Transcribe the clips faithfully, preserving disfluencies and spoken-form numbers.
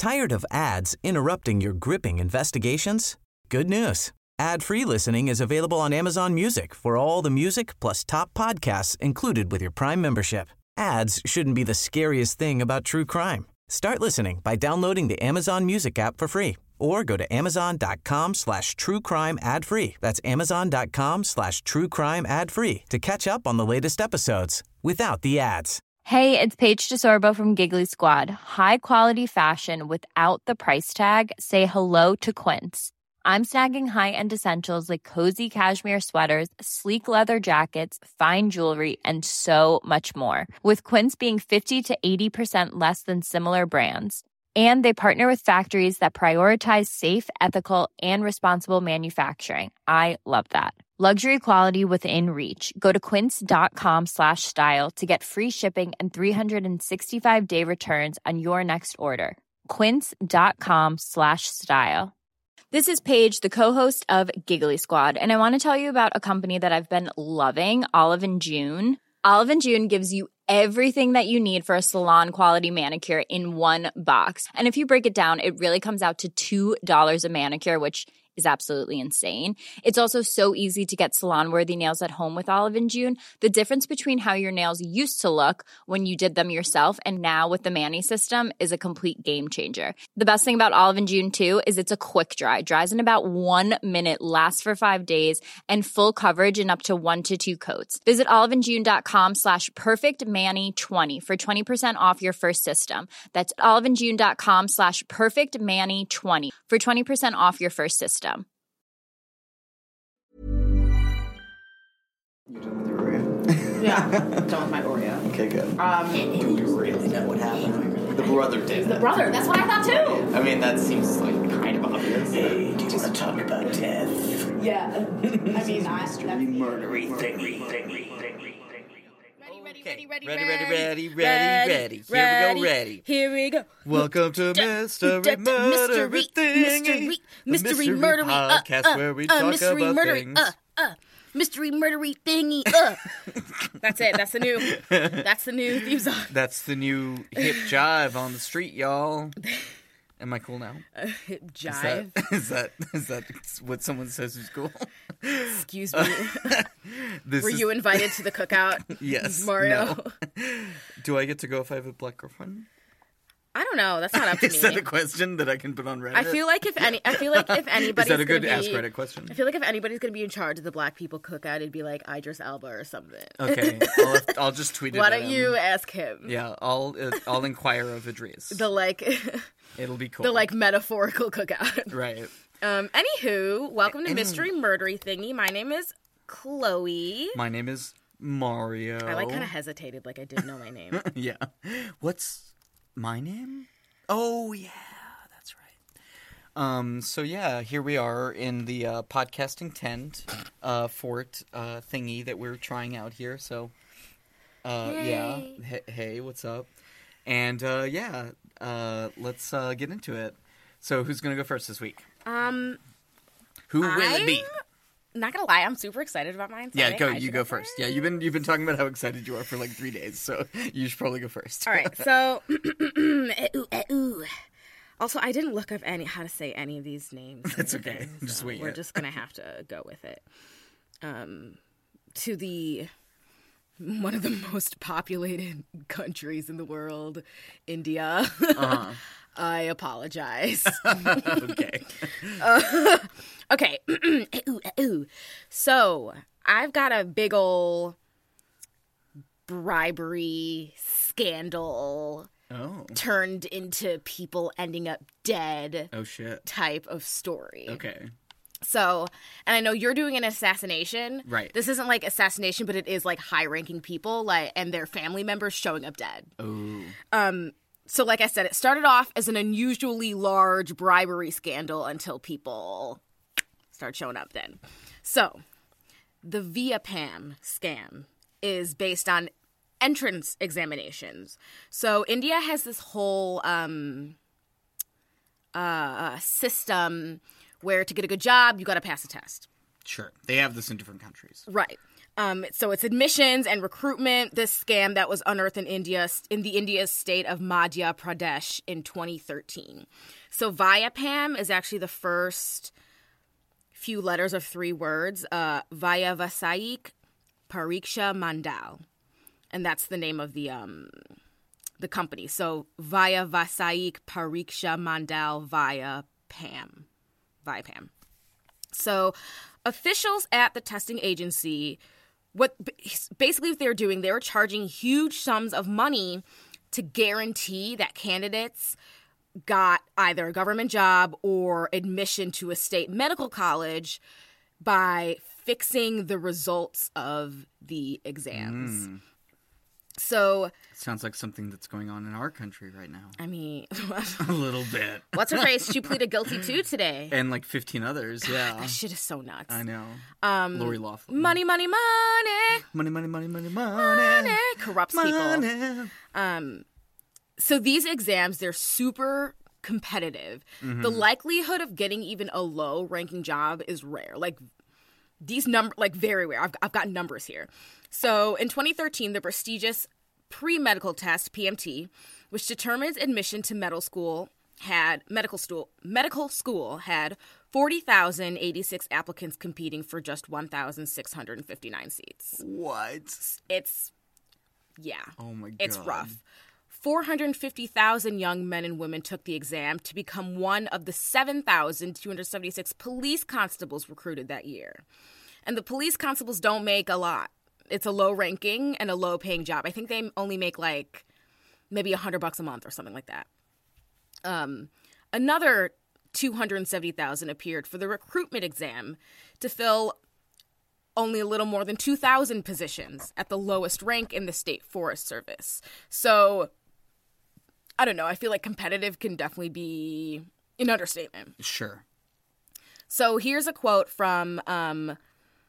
Tired of ads interrupting your gripping investigations? Good news. Ad-free listening is available on Amazon Music for all the music plus top podcasts included with your Prime membership. Ads shouldn't be the scariest thing about true crime. Start listening by downloading the Amazon Music app for free or go to amazon.com slash true crime ad free. That's amazon.com slash true crime ad free to catch up on the latest episodes without the ads. Hey, it's Paige DeSorbo from Giggly Squad. High quality fashion without the price tag. Say hello to Quince. I'm snagging high-end essentials like cozy cashmere sweaters, sleek leather jackets, fine jewelry, and so much more. With Quince being fifty to eighty percent less than similar brands. And they partner with factories that prioritize safe, ethical, and responsible manufacturing. I love that. Luxury quality within reach. Go to quince.com slash style to get free shipping and three sixty-five day returns on your next order. Quince.com slash style. This is Paige, the co-host of Giggly Squad, and I want to tell you about a company that I've been loving, Olive and June. Olive and June gives you everything that you need for a salon-quality manicure in one box. And if you break it down, it really comes out to two dollars a manicure, which is absolutely insane. It's also so easy to get salon-worthy nails at home with Olive and June. The difference between how your nails used to look when you did them yourself and now with the Mani system is a complete game changer. The best thing about Olive and June, too, is it's a quick dry. Dries in about one minute, lasts for five days, and full coverage in up to one to two coats. Visit oliveandjune.com slash perfectmani20 for twenty percent off your first system. That's oliveandjune.com slash perfectmani20 for twenty percent off your first system. You done with your Oreo? Yeah, done with my Oreo. Okay, good. Um, Do we really know what happened? The brother did. the brother, that's what I thought too. I mean, that seems like kind of obvious. Hey, do you want to talk about death? Yeah, I mean, I, that's Murdery thingy, thingy, thingy. Ready, ready, ready, Ready, ready, ready, ready, ready. Here we go, ready. Here we go. Welcome to Mystery Murdery Mystery, Thingy. mystery, the mystery murdery uh, podcast uh, where we uh, talk mystery about murdery, things. Uh, uh, mystery murdery thingy. Uh. That's it. That's the new. That's the new theme song. That's the new hip jive on the street, y'all. Am I cool now? Uh, hip Is jive. that, is that is that what someone says is cool? Excuse me. This Were is, you invited to the cookout? Yes. Mario. No. Do I get to go if I have a black girlfriend? I don't know. That's not up to Is me. that a question that I can put on Reddit? I feel like if any, I feel like if anybody's Is that a good gonna Ask be, Reddit question? I feel like if anybody's gonna be in charge of the Black People Cookout, it'd be like Idris Elba or something. Okay, I'll, have, I'll just tweet it. Why at don't him. you ask him? Yeah, I'll uh, I'll inquire of Idris. The like, It'll be cool. the like metaphorical cookout. Right. Um. Anywho, welcome to Any- Mystery Murdery Thingy. My name is Chloe. My name is Mario. I like kind of hesitated, like I didn't know my name. Yeah. What's my name? Oh yeah, that's right. Um. So yeah, here we are in the uh, podcasting tent, uh, fort uh, thingy that we're trying out here. So, uh, yeah. Hey, hey, what's up? And uh, yeah, uh, let's uh, get into it. So, who's gonna go first this week? Um. Who will it be? I'm not gonna lie, I'm super excited about mine. so I Yeah, think go. I You should go first. Yeah, you've been you've been talking about how excited you are for like three days, so you should probably go first. All right, so eh, ooh, eh, ooh. Also, I didn't look up any how to say any of these names. That's or okay. anything, Just so wing We're it. just gonna have to go with it. Um, to the one of the most populated countries in the world, India. Uh-huh. I apologize. Okay. uh, okay. Ooh, ooh. So I've got a big ol' bribery scandal Oh. turned into people ending up dead Oh shit. type of story. Okay. So, and I know you're doing an assassination. Right. This isn't like assassination, but it is like high-ranking people, like, and their family members showing up dead. Oh. Um. So, like I said, it started off as an unusually large bribery scandal until people start showing up then. So, the Viapan scam is based on entrance examinations. So, India has this whole um, uh, system where to get a good job, you got to pass a test. Sure. They have this in different countries. Right. Um, so it's admissions and recruitment, this scam that was unearthed in India, in the India's state of Madhya Pradesh in twenty thirteen. So Vyapam is actually the first few letters of three words, uh, Vyavasayik Pariksha Mandal. And that's the name of the um, the company. So Vyavasayik Pariksha Mandal Vyapam. Vyapam. So officials at the testing agency, what basically what they were doing, they were charging huge sums of money to guarantee that candidates got either a government job or admission to a state medical college by fixing the results of the exams. Mm. So Sounds like something that's going on in our country right now. I mean, A little bit. what's her face? She pleaded guilty too today. And like fifteen others, yeah. That shit is so nuts. I know. Um, Lori Loughlin. Money, money, money. Money, money, money, money, money. Money corrupts people. Money. Um, so these exams, they're super competitive. Mm-hmm. The likelihood of getting even a low-ranking job is rare. Like these number, like very rare. I've I've got numbers here. So in twenty thirteen, the prestigious pre-medical test P M T, which determines admission to medical school, had medical school medical school had forty thousand eighty-six applicants competing for just one thousand six hundred fifty-nine seats. What? It's yeah. Oh my god. It's rough. four hundred fifty thousand young men and women took the exam to become one of the seven thousand two hundred seventy-six police constables recruited that year. And the police constables don't make a lot. It's a low ranking and a low paying job. I think they only make like maybe a hundred bucks a month or something like that. Um, another two hundred seventy thousand appeared for the recruitment exam to fill only a little more than two thousand positions at the lowest rank in the state forest service. So I don't know. I feel like competitive can definitely be an understatement. Sure. So here's a quote from um,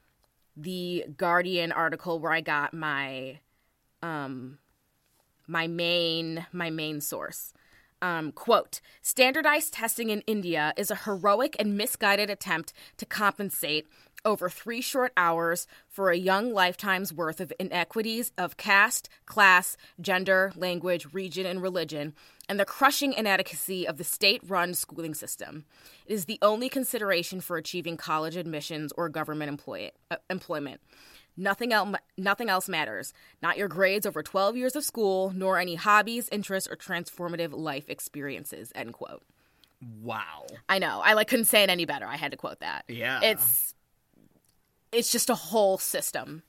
the Guardian article where I got my um, my main my main source. Um, quote, standardized testing in India is a heroic and misguided attempt to compensate over three short hours for a young lifetime's worth of inequities of caste, class, gender, language, region, and religion, and the crushing inadequacy of the state-run schooling system. It is the only consideration for achieving college admissions or government employ- uh, employment. Nothing else, nothing else matters. Not your grades over twelve years of school, nor any hobbies, interests, or transformative life experiences, end quote. Wow. I know. I like couldn't say it any better. I had to quote that. Yeah. It's it's just a whole system.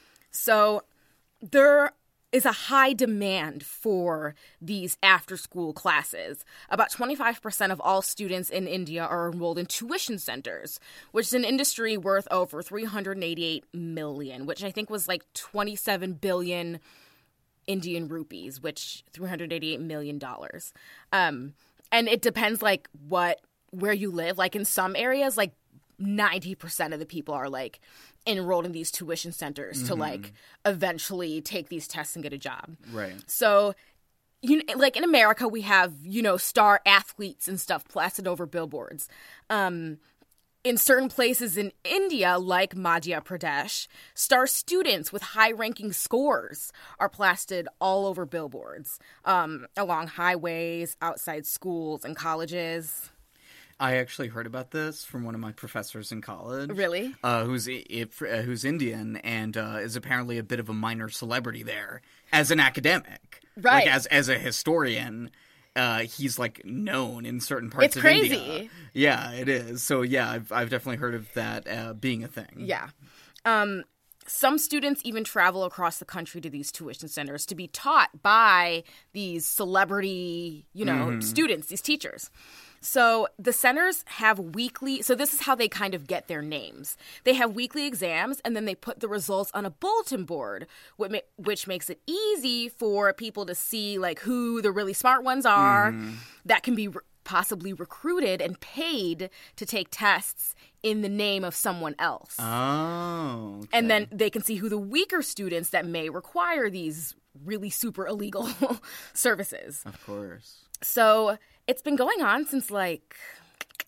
So there is a high demand for these after-school classes. About twenty-five percent of all students in India are enrolled in tuition centers, which is an industry worth over three hundred eighty-eight million dollars, which I think was like twenty-seven billion Indian rupees, which three hundred eighty-eight million dollars. Um, and it depends like what where you live. Like in some areas, like ninety percent of the people are like enrolled in these tuition centers mm-hmm. to like eventually take these tests and get a job. Right. So, you know, like in America, we have, you know, star athletes and stuff plastered over billboards. Um, in certain places in India, like Madhya Pradesh, star students with high-ranking scores are plastered all over billboards, um, along highways, outside schools and colleges. I actually heard about this from one of my professors in college. Really? Uh, who's uh, who's Indian and uh, is apparently a bit of a minor celebrity there as an academic. Right. Like as as a historian, uh, he's like known in certain parts it's of crazy. India. Yeah, it is. So yeah, I've I've definitely heard of that uh, being a thing. Yeah. Um, some students even travel across the country to these tuition centers to be taught by these celebrity, you know, mm-hmm. students, these teachers. So the centers have weekly, so this is how they kind of get their names. They have weekly exams, and then they put the results on a bulletin board, which makes it easy for people to see, like, who the really smart ones are mm. that can be re- possibly recruited and paid to take tests in the name of someone else. Oh, okay. And then they can see who the weaker students that may require these really super illegal services. Of course. So it's been going on since, like,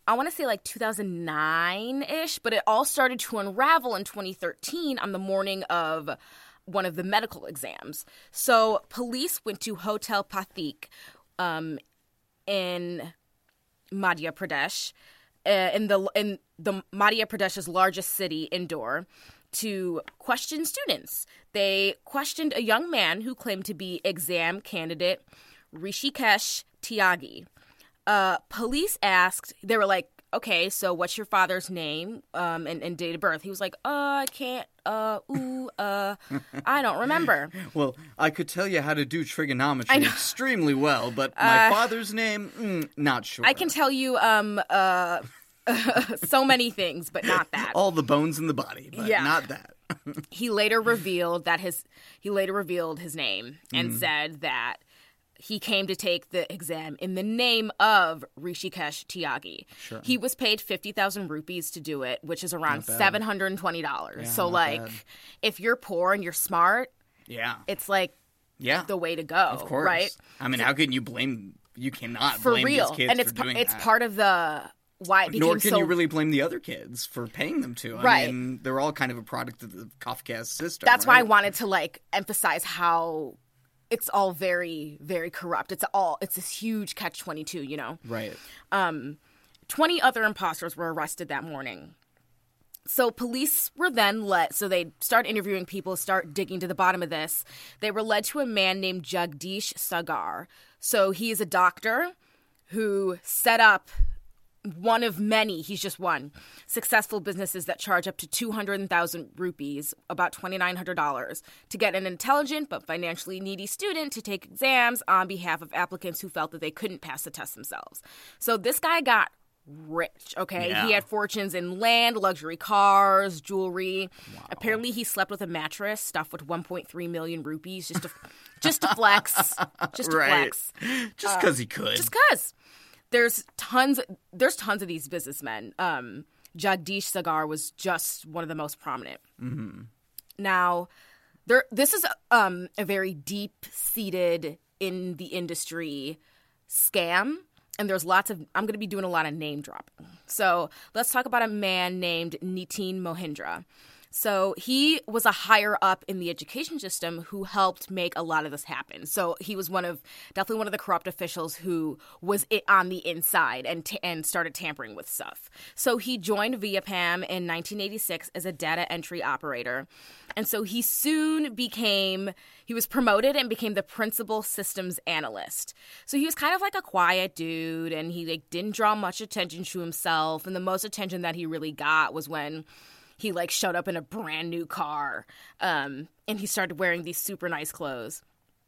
I want to say like two thousand nine-ish, but it all started to unravel in twenty thirteen on the morning of one of the medical exams. So police went to Hotel Pathik um, in Madhya Pradesh, uh, in the in the Madhya Pradesh's largest city, Indore, to question students. They questioned a young man who claimed to be exam candidate Rishikesh Tyagi. Uh, police asked, they were like, okay, so what's your father's name um, and, and date of birth? He was like, uh, I can't, uh, ooh, uh, I don't remember. Well, I could tell you how to do trigonometry extremely well, but my Uh, father's name, mm, not sure. I can tell you um, uh, so many things, but not that. All the bones in the body, but Yeah. not that. He later revealed that his, he later revealed his name and Mm. said that he came to take the exam in the name of Rishikesh Tyagi. Sure. He was paid fifty thousand rupees to do it, which is around Not bad. seven hundred twenty dollars. Yeah, so, not like, bad. if you're poor and you're smart, Yeah. it's like Yeah. the way to go, Of course. right? I mean, how can you blame, you cannot For blame real. these kids And it's for par- doing it's that. part of the why it became Nor can so you really blame the other kids for paying them to. I Right. mean, they're all kind of a product of the Kafka's system. That's why I right? wanted to like emphasize how it's all very, very corrupt. It's all it's this huge catch twenty-two, you know. Right. Um, twenty other imposters were arrested that morning. So police were then led, so they start interviewing people, start digging to the bottom of this. They were led to a man named Jagdish Sagar. So he is a doctor who set up one of many, he's just one, successful businesses that charge up to two hundred thousand rupees, about twenty-nine hundred dollars, to get an intelligent but financially needy student to take exams on behalf of applicants who felt that they couldn't pass the test themselves. So this guy got rich, okay? Yeah. He had fortunes in land, luxury cars, jewelry. Apparently he slept with a mattress stuffed with one point three million rupees just to, just to flex. Just to Right. flex. Just because he could. Just because. There's tons there's tons of these businessmen. Um, Jagdish Sagar was just one of the most prominent. Mm-hmm. Now, there this is um, a very deep-seated in the industry scam, and there's lots of I'm going to be doing a lot of name dropping. So let's talk about a man named Nitin Mohindra. So he was a higher up in the education system who helped make a lot of this happen. So he was one of definitely one of the corrupt officials who was it on the inside and t- and started tampering with stuff. So he joined Viapam in nineteen eighty-six as a data entry operator. And so he soon became he was promoted and became the principal systems analyst. So he was kind of like a quiet dude, and he like didn't draw much attention to himself, and the most attention that he really got was when he, like, showed up in a brand new car, um, and he started wearing these super nice clothes.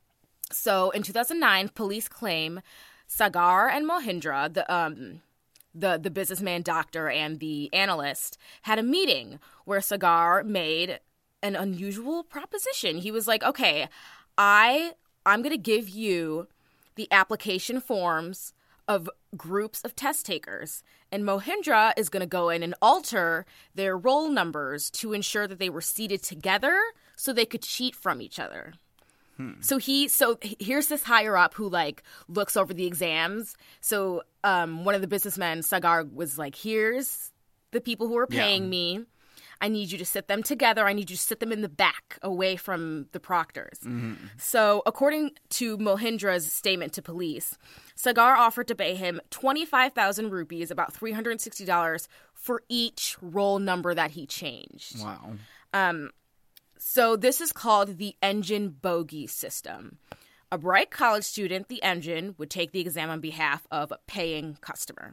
So in two thousand nine, police claim Sagar and Mohindra, the um, the the businessman doctor and the analyst, had a meeting where Sagar made an unusual proposition. He was like, okay, I, I'm going to give you the application forms of groups of test takers, and Mohindra is going to go in and alter their roll numbers to ensure that they were seated together so they could cheat from each other. Hmm. So he, so here's this higher up who like looks over the exams. So um, one of the businessmen, Sagar, was like, "Here's the people who are paying Yeah. me. I need you to sit them together. I need you to sit them in the back away from the proctors." Mm-hmm. So according to Mohindra's statement to police, Sagar offered to pay him twenty-five thousand rupees, about three hundred sixty dollars, for each roll number that he changed. Wow. Um, so this is called the engine bogey system. A bright college student, the engine, would take the exam on behalf of a paying customer.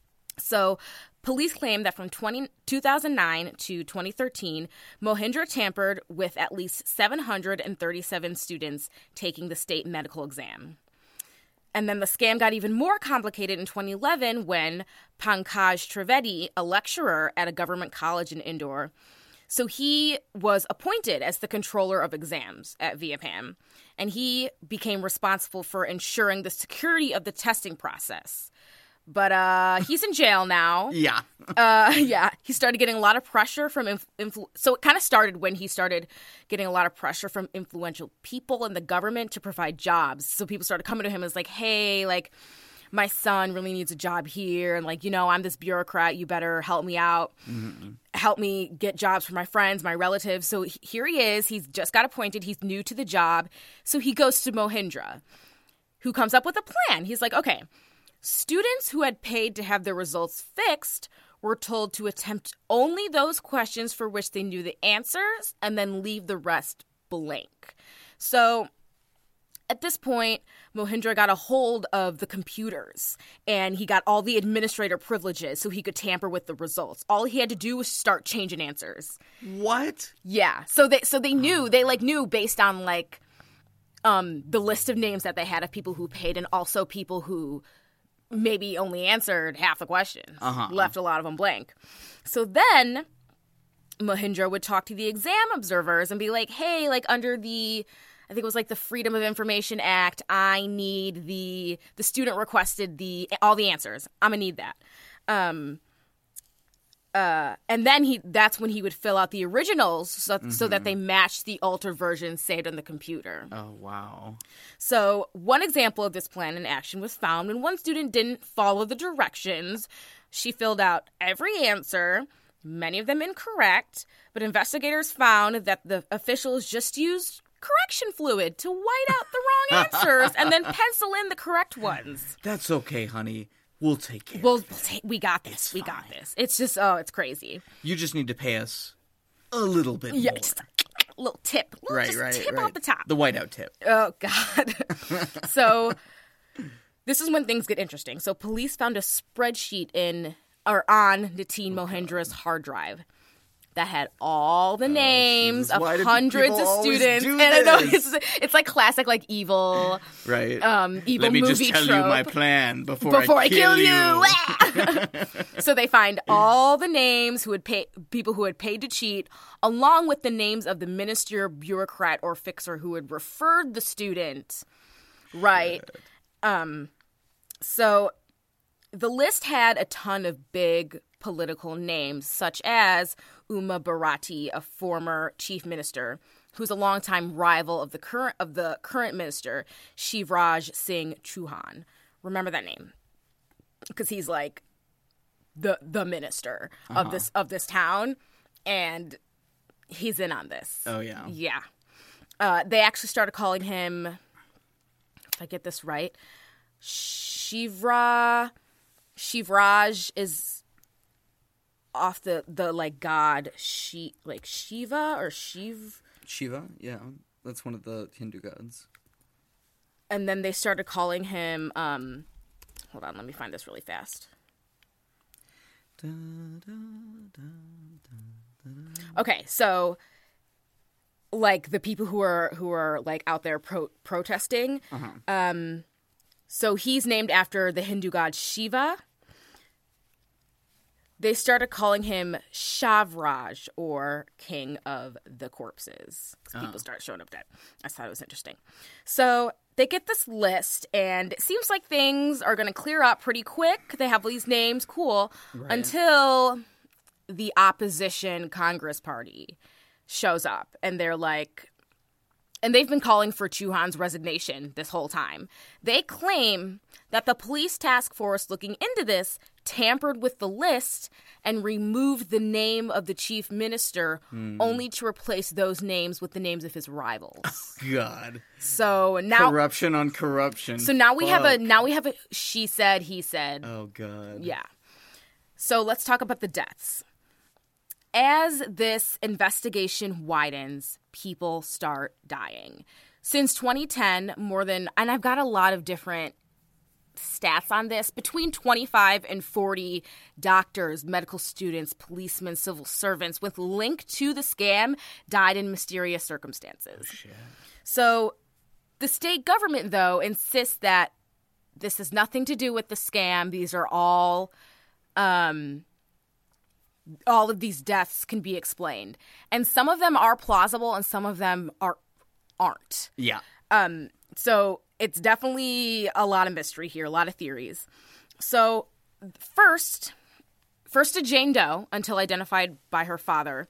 So police claim that from twenty, two thousand nine to twenty thirteen, Mohindra tampered with at least seven hundred thirty-seven students taking the state medical exam. And then the scam got even more complicated in twenty eleven when Pankaj Trivedi, a lecturer at a government college in Indore, so he was appointed as the controller of exams at Viapam, and he became responsible for ensuring the security of the testing process. But uh, he's in jail now. Yeah. uh, yeah, he started getting a lot of pressure from inf- influ- so it kind of started when he started getting a lot of pressure from influential people in the government to provide jobs. So people started coming to him as like, "Hey, like, my son really needs a job here. And, like, you know, I'm this bureaucrat. You better help me out. Mm-hmm. Help me get jobs for my friends, my relatives. So here he is. He's just got appointed. He's new to the job. So he goes to Mohindra, who comes up with a plan. He's like, okay, students who had paid to have their results fixed were told to attempt only those questions for which they knew the answers and then leave the rest blank. So at this point, Mohindra got a hold of the computers and he got all the administrator privileges so he could tamper with the results. All he had to do was start changing answers. What? Yeah. So they so they knew, they like knew based on like um, the list of names that they had of people who paid and also people who maybe only answered half the questions, uh-huh. left a lot of them blank. So then Mohindra would talk to the exam observers and be like, hey, like under the, I think it was like the Freedom of Information Act, I need the, the student requested the, all the answers. I'm going to need that. Um, uh, and then he, that's when he would fill out the originals so, mm-hmm. so that they matched the altered version saved on the computer. Oh, wow. So one example of this plan in action was found when one student didn't follow the directions. She filled out every answer, many of them incorrect, but investigators found that the officials just used correction fluid to white out the wrong answers and then pencil in the correct ones. That's okay, honey. We'll take care we'll, of it. We'll take, we got this. It's we fine. got this. It's just, oh, it's crazy. You just need to pay us a little bit yeah, more. Just a little tip. Little, right, just right, tip right. off the top. The whiteout tip. Oh, God. So this is when things get interesting. So police found a spreadsheet in or on Nitin oh, Mohindra's God. hard drive that had all the names oh, of hundreds of students. And I know it's it's like classic like evil right. um evil Let me movie just tell trope. you my plan before, before I, I kill, kill you. you. So they find all the names who had paid people who had paid to cheat, along with the names of the minister, bureaucrat, or fixer who had referred the student. Right. Shit. Um so the list had a ton of big political names, such as Uma Bharati, a former chief minister, who's a longtime rival of the current of the current minister, Shivraj Singh Chauhan. Remember that name, because he's like the the minister uh-huh. of this of this town, and he's in on this. Oh yeah, yeah. Uh, they actually started calling him, if I get this right, Shivra. Shivraj is off the, the like god she like Shiva or Shiv Shiva, yeah, that's one of the Hindu gods. And then they started calling him. Um, hold on, let me find this really fast. Da, da, da, da, da. Okay, so like the people who are who are like out there pro- protesting. Uh-huh. Um, so he's named after the Hindu god Shiva. They started calling him Shavraj, or King of the Corpses. Oh. People start showing up dead. I thought it was interesting. So they get this list, and it seems like things are going to clear up pretty quick. They have these names, cool, right. Until the opposition Congress Party shows up, and they're like, and they've been calling for Chauhan's resignation this whole time. They claim that the police task force looking into this tampered with the list and removed the name of the chief minister mm. only to replace those names with the names of his rivals. Oh, God. So now corruption on corruption. So now we Fuck. have a now we have a she said, he said. Oh, God. Yeah. So let's talk about the deaths. As this investigation widens, people start dying. Since twenty ten, more than, and I've got a lot of different stats on this, between twenty-five and forty doctors, medical students, policemen, civil servants with link to the scam died in mysterious circumstances. Oh, shit. So the state government, though, insists that this has nothing to do with the scam. These are all... Um, all of these deaths can be explained. And some of them are plausible and some of them are aren't. Yeah. Um, so it's definitely a lot of mystery here, a lot of theories. So first, first to Jane Doe, until identified by her father,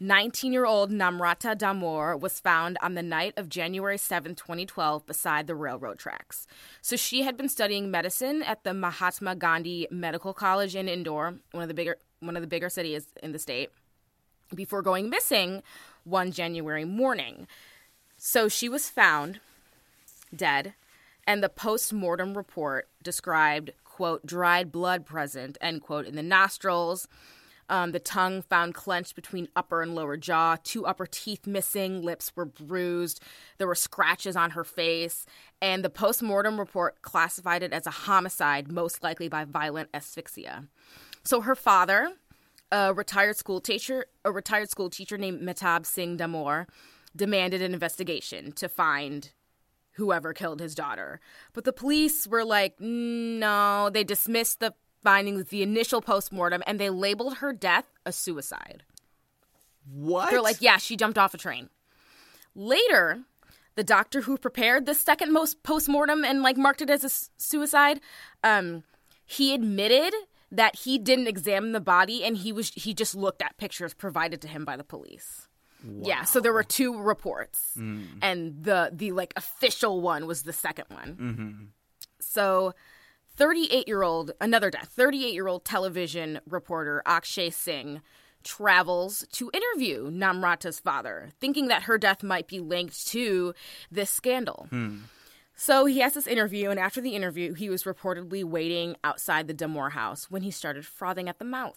nineteen-year-old Namrata Damour was found on the night of January seventh, twenty twelve, beside the railroad tracks. So she had been studying medicine at the Mahatma Gandhi Medical College in Indore, one of the bigger one of the bigger cities in the state, before going missing one January morning. So she was found dead, and the post-mortem report described, quote, dried blood present, end quote, in the nostrils, um, the tongue found clenched between upper and lower jaw, two upper teeth missing, lips were bruised, there were scratches on her face, and the post-mortem report classified it as a homicide, most likely by violent asphyxia. So her father, a retired school teacher, a retired school teacher named Mehtab Singh Damour, demanded an investigation to find whoever killed his daughter. But the police were like, no, they dismissed the findings of the initial postmortem, and they labeled her death a suicide. What? They're like, yeah, she jumped off a train. Later, the doctor who prepared the second most postmortem and like marked it as a s- suicide, um, he admitted that he didn't examine the body, and he was he just looked at pictures provided to him by the police. Wow. Yeah, so there were two reports, mm. and the the like official one was the second one. Mm-hmm. So, thirty-eight-year-old, another death, thirty-eight-year-old television reporter Akshay Singh travels to interview Namrata's father, thinking that her death might be linked to this scandal. Hmm. So he has this interview, and after the interview, he was reportedly waiting outside the Damour house when he started frothing at the mouth.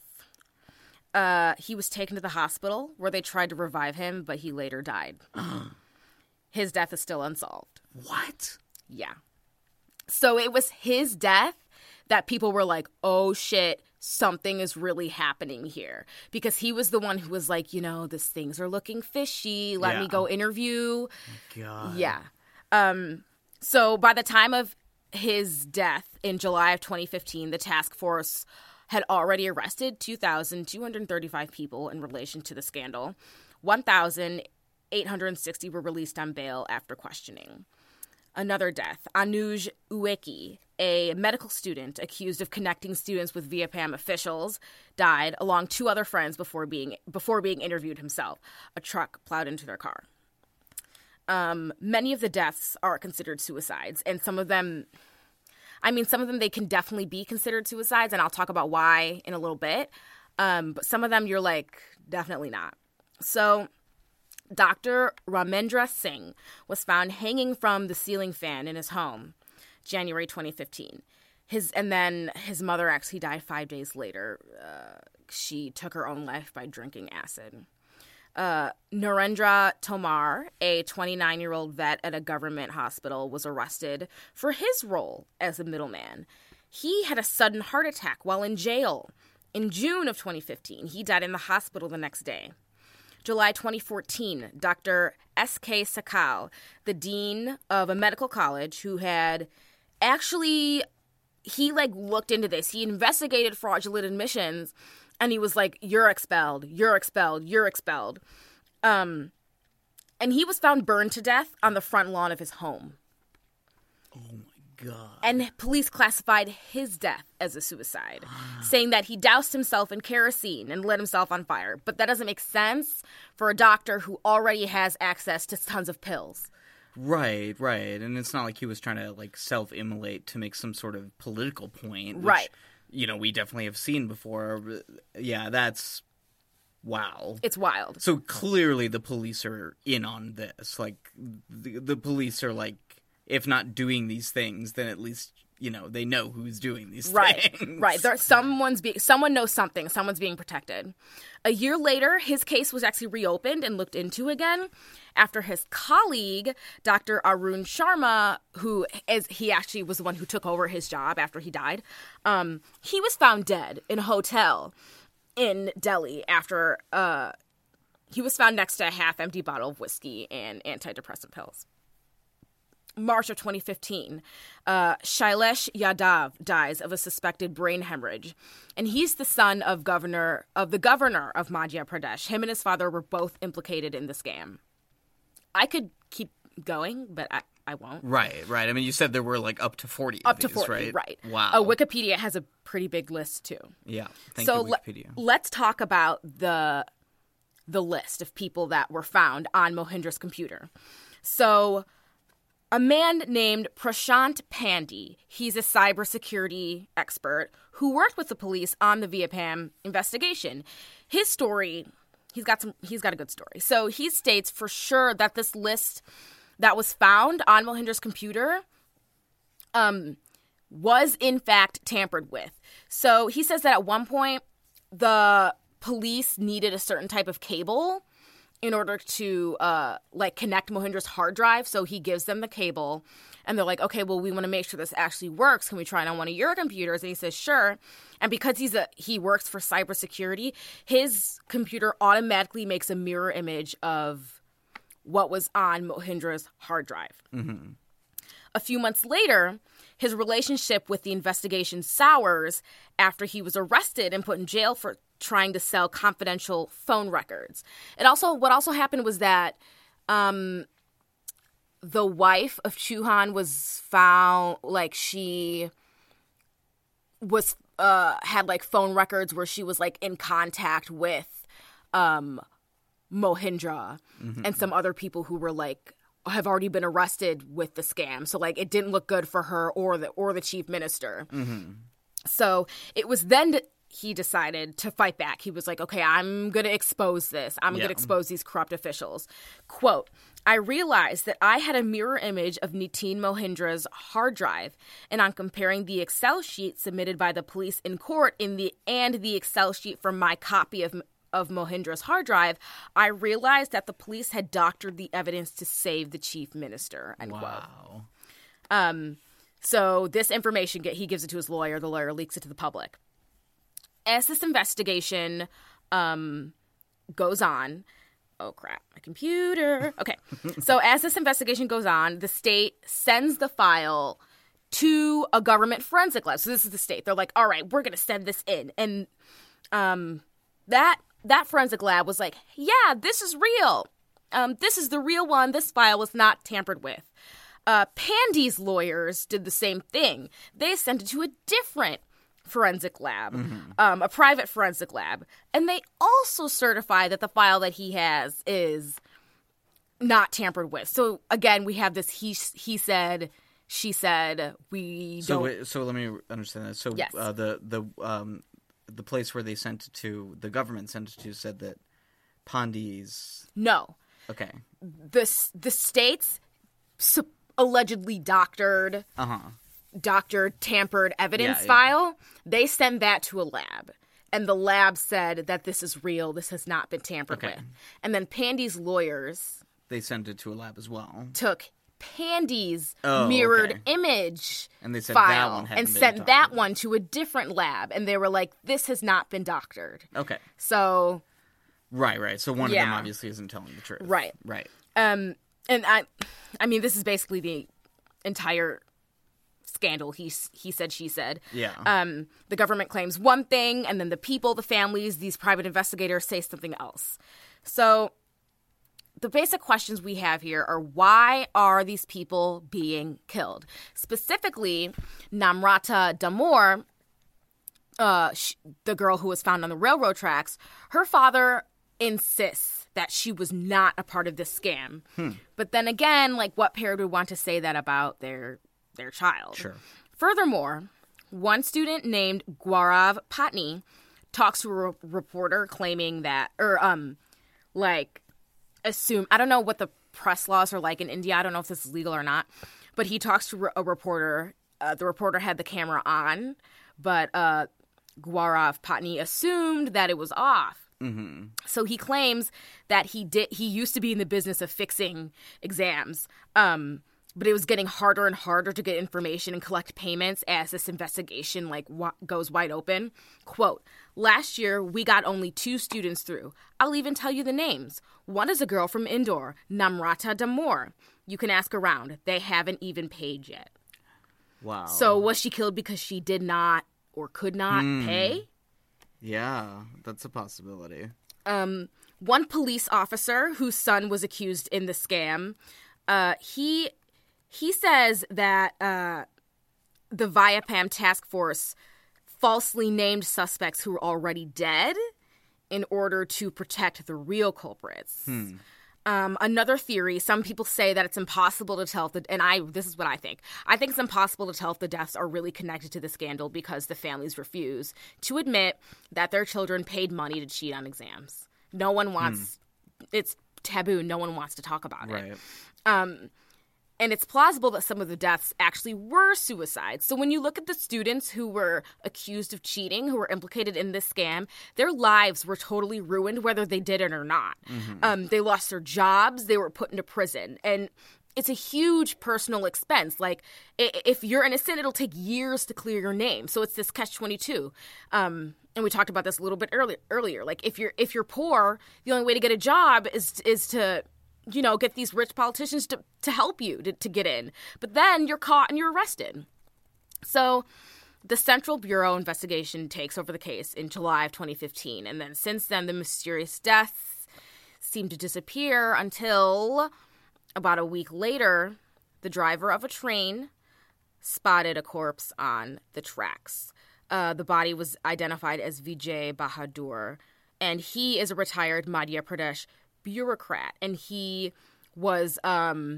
Uh, he was taken to the hospital where they tried to revive him, but he later died. His death is still unsolved. What? Yeah. So it was his death that people were like, oh shit, something is really happening here. Because he was the one who was like, you know, these things are looking fishy. Let yeah. me go interview. Oh, God. Yeah. Um, so by the time of his death in July of twenty fifteen, the task force had already arrested two thousand two hundred thirty-five people in relation to the scandal. one thousand eight hundred sixty were released on bail after questioning. Another death, Anuj Ueki, a medical student accused of connecting students with Viapam officials, died along two other friends before being before being interviewed himself. A truck plowed into their car. Um, many of the deaths are considered suicides, and some of them, I mean, some of them they can definitely be considered suicides, and I'll talk about why in a little bit. Um, but some of them you're like, definitely not. So Doctor Ramendra Singh was found hanging from the ceiling fan in his home, January twenty fifteen. His and then his mother actually died five days later. Uh, she took her own life by drinking acid. Uh, Narendra Tomar, a twenty-nine-year-old vet at a government hospital, was arrested for his role as a middleman. He had a sudden heart attack while in jail. In June of twenty fifteen, he died in the hospital the next day. July twenty fourteen, Doctor S K Sakal, the dean of a medical college who had actually, he like looked into this. He investigated fraudulent admissions, and he was like, you're expelled, you're expelled, you're expelled. Um, and he was found burned to death on the front lawn of his home. Oh my God. And police classified his death as a suicide, saying that he doused himself in kerosene and lit himself on fire. But that doesn't make sense for a doctor who already has access to tons of pills. Right, right. And it's not like he was trying to, like, self-immolate to make some sort of political point. Which, right. You know, we definitely have seen before. Yeah, that's... Wow. It's wild. So clearly the police are in on this. Like, the, the police are, like, if not doing these things, then at least, you know, they know who's doing these right, things. Right, right. Someone's being, someone knows something. Someone's being protected. A year later, his case was actually reopened and looked into again after his colleague, Doctor Arun Sharma, who is he actually was the one who took over his job after he died. Um, he was found dead in a hotel in Delhi after uh, he was found next to a half-empty bottle of whiskey and antidepressant pills. March of twenty fifteen, uh, Shailesh Yadav dies of a suspected brain hemorrhage, and he's the son of governor of the governor of Madhya Pradesh. Him and his father were both implicated in the scam. I could keep going, but I, I won't. Right, right. I mean, you said there were like up to forty. Up of to these, forty, right? right? Wow. Uh, Wikipedia has a pretty big list too. Yeah. Thank so you, Wikipedia. le- let's talk about the the list of people that were found on Mohinder's computer. So a man named Prashant Pandey, he's a cybersecurity expert who worked with the police on the Viapam investigation. His story, he's got some he's got a good story. So he states for sure that this list that was found on Mohinder's computer um was in fact tampered with. So he says that at one point the police needed a certain type of cable in order to, uh, like, connect Mohinder's hard drive. So he gives them the cable, and they're like, okay, well, we want to make sure this actually works. Can we try it on one of your computers? And he says, sure. And because he's a he works for cybersecurity, his computer automatically makes a mirror image of what was on Mohinder's hard drive. Mm-hmm. A few months later, his relationship with the investigation sours after he was arrested and put in jail for trying to sell confidential phone records. It also, what also happened was that um, the wife of Chauhan was found, like she was, uh, had like phone records where she was like in contact with um, Mohindra mm-hmm. and some other people who were like, have already been arrested with the scam. So like it didn't look good for her or the, or the chief minister. Mm-hmm. So it was then that he decided to fight back. He was like, okay, I'm going to expose this. I'm Yeah. going to expose these corrupt officials. Quote, I realized that I had a mirror image of Nitin Mohindra's hard drive, and on comparing the Excel sheet submitted by the police in court in the and the Excel sheet from my copy of of Mohindra's hard drive, I realized that the police had doctored the evidence to save the chief minister. End Wow. quote. Um, so this information, he gives it to his lawyer. The lawyer leaks it to the public. As this investigation um, goes on, oh crap, my computer. Okay, so as this investigation goes on, the state sends the file to a government forensic lab. So this is the state. They're like, all right, we're going to send this in. And um, that that forensic lab was like, yeah, this is real. Um, this is the real one. This file was not tampered with. Uh, Pandey's lawyers did the same thing. They sent it to a different forensic lab, mm-hmm. um, a private forensic lab. And they also certify that the file that he has is not tampered with. So, again, we have this he he said, she said, we so don't... Wait, so let me understand that. So Yes. uh, the, the, um, the place where they sent it to, the government sent it to, said that Pandey's... No. Okay. The, the states su- allegedly doctored... Uh-huh. doctored tampered evidence Yeah, yeah. file, they send that to a lab. And the lab said that this is real, this has not been tampered Okay. with. And then Pandey's lawyers They sent it to a lab as well. took Pandey's Oh, mirrored okay. image And they said file that one hadn't and been sent that doctored. one to a different lab. And they were like, this has not been doctored. Okay. So, Right, right. So one of them Yeah. obviously isn't telling the truth. Right. Right. um, and I, I mean, this is basically the entire scandal. He he said, she said. Yeah. Um, the government claims one thing, and then the people, the families, these private investigators say something else. So the basic questions we have here are, why are these people being killed? Specifically, Namrata Damor, uh, sh- the girl who was found on the railroad tracks, her father insists that she was not a part of this scam. Hmm. But then again, like, what parent would want to say that about their their child? Sure. Furthermore, one student named Gaurav Patni talks to a re- reporter claiming that, or um, like, assume, I don't know what the press laws are like in India. I don't know if this is legal or not. But he talks to a reporter. Uh, the reporter had the camera on, but uh, Gaurav Patni assumed that it was off. Mm-hmm. So he claims that he did. He used to be in the business of fixing exams, um, but it was getting harder and harder to get information and collect payments as this investigation like wa- goes wide open. Quote, last year, we got only two students through. I'll even tell you the names. One is a girl from Indore, Namrata Damor. You can ask around. They haven't even paid yet. Wow. So was she killed because she did not or could not Hmm. pay? Yeah, that's a possibility. Um, one police officer whose son was accused in the scam, uh, he he says that uh, the Viapam task force falsely named suspects who were already dead in order to protect the real culprits. Hmm. Um, another theory, some people say that it's impossible to tell if the, and I, this is what I think. I think it's impossible to tell if the deaths are really connected to the scandal because the families refuse to admit that their children paid money to cheat on exams. No one wants, hmm. it's taboo. No one wants to talk about right. it. Um, and it's plausible that some of the deaths actually were suicides. So when you look at the students who were accused of cheating, who were implicated in this scam, their lives were totally ruined, whether they did it or not. Mm-hmm. Um, they lost their jobs. They were put into prison. And it's a huge personal expense. Like, if you're innocent, it'll take years to clear your name. So it's this catch twenty-two. Um, and we talked about this a little bit earlier. Earlier, like if you're if you're poor, the only way to get a job is is to you know, get these rich politicians to, to help you to, to get in. But then you're caught and you're arrested. So the Central Bureau investigation takes over the case in July of twenty fifteen. And then since then, the mysterious deaths seem to disappear until about a week later, the driver of a train spotted a corpse on the tracks. Uh, the body was identified as Vijay Bahadur, and he is a retired Madhya Pradesh bureaucrat, and he was um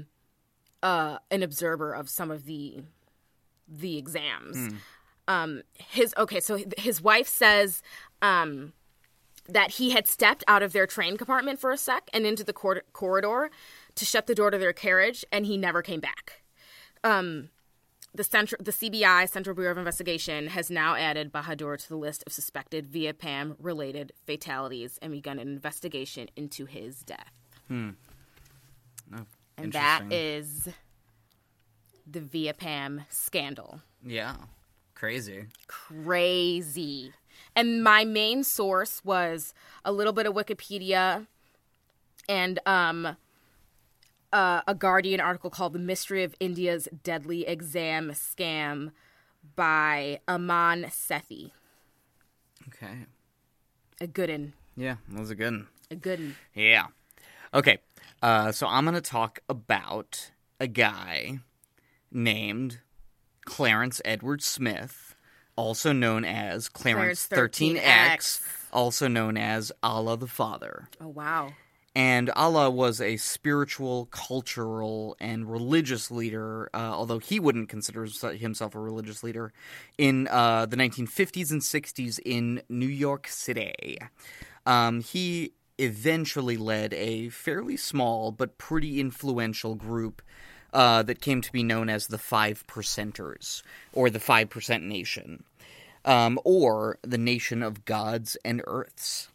uh an observer of some of the the exams. Mm. Um his okay so his wife says um that he had stepped out of their train compartment for a sec and into the cor- corridor to shut the door to their carriage, and he never came back. Um the central the C B I, Central Bureau of Investigation, has now added Bahadur to the list of suspected Vietnam related fatalities and begun an investigation into his death. Hmm. Oh, and that is the Vietnam scandal. Yeah. Crazy. Crazy. And my main source was a little bit of Wikipedia and um Uh, a Guardian article called The Mystery of India's Deadly Exam Scam by Aman Sethi. Okay. A good one. Yeah, that was a good one. A good one. Yeah. Okay, uh, so I'm going to talk about a guy named Clarence Edward Smith, also known as Clarence, Clarence thirteen X, also known as Allah the Father. Oh, wow. And Allah was a spiritual, cultural, and religious leader, uh, although he wouldn't consider himself a religious leader, in uh, the nineteen fifties and sixties in New York City. Um, he eventually led a fairly small but pretty influential group uh, that came to be known as the Five Percenters, or the Five Percent Nation, um, or the Nation of Gods and Earths.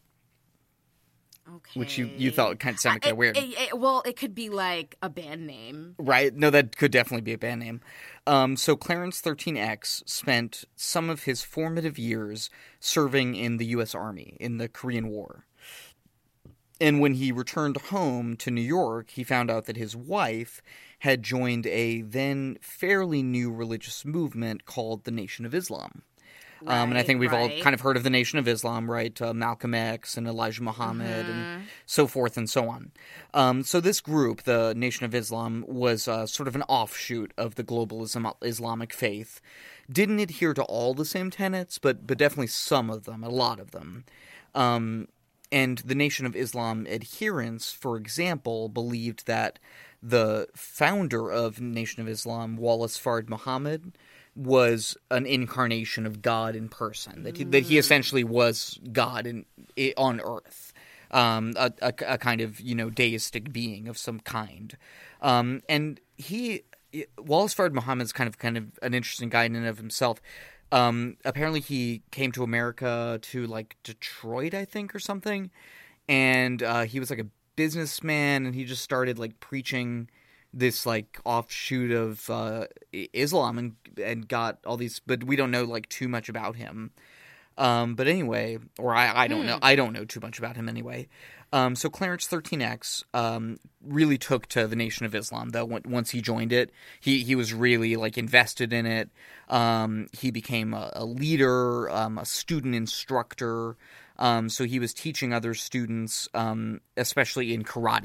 Okay. Which you, you thought kind of sounded kind of it, weird. It, it, well, it could be like a band name. Right. No, that could definitely be a band name. Um, so Clarence thirteen X spent some of his formative years serving in the U S Army in the Korean War. And when he returned home to New York, he found out that his wife had joined a then fairly new religious movement called the Nation of Islam. Right, um, and I think we've right. all kind of heard of the Nation of Islam, right? Uh, Malcolm X and Elijah Muhammad mm-hmm. and so forth and so on. Um, so this group, the Nation of Islam, was uh, sort of an offshoot of the global Islam- Islamic faith. Didn't adhere to all the same tenets, but but definitely some of them, a lot of them. Um, and the Nation of Islam adherents, for example, believed that the founder of Nation of Islam, Wallace Fard Muhammad, was an incarnation of God in person, that he, that he essentially was God in, on Earth, um, a, a, a kind of, you know, deistic being of some kind. Um, and he, Wallace Fard Muhammad's kind of kind of an interesting guy in and of himself. Um, apparently he came to America to, like, Detroit, I think, or something, and uh, he was, like, a businessman, and he just started, like, preaching this, like, offshoot of uh, Islam and and got all these, but we don't know, like, too much about him. Um, but anyway, or I, I don't hmm. know, I don't know too much about him anyway. Um, so Clarence thirteen X um, really took to the Nation of Islam, though, once he joined it. He he was really, like, invested in it. Um, he became a, a leader, um, a student instructor. Um, so he was teaching other students, um, especially in karate,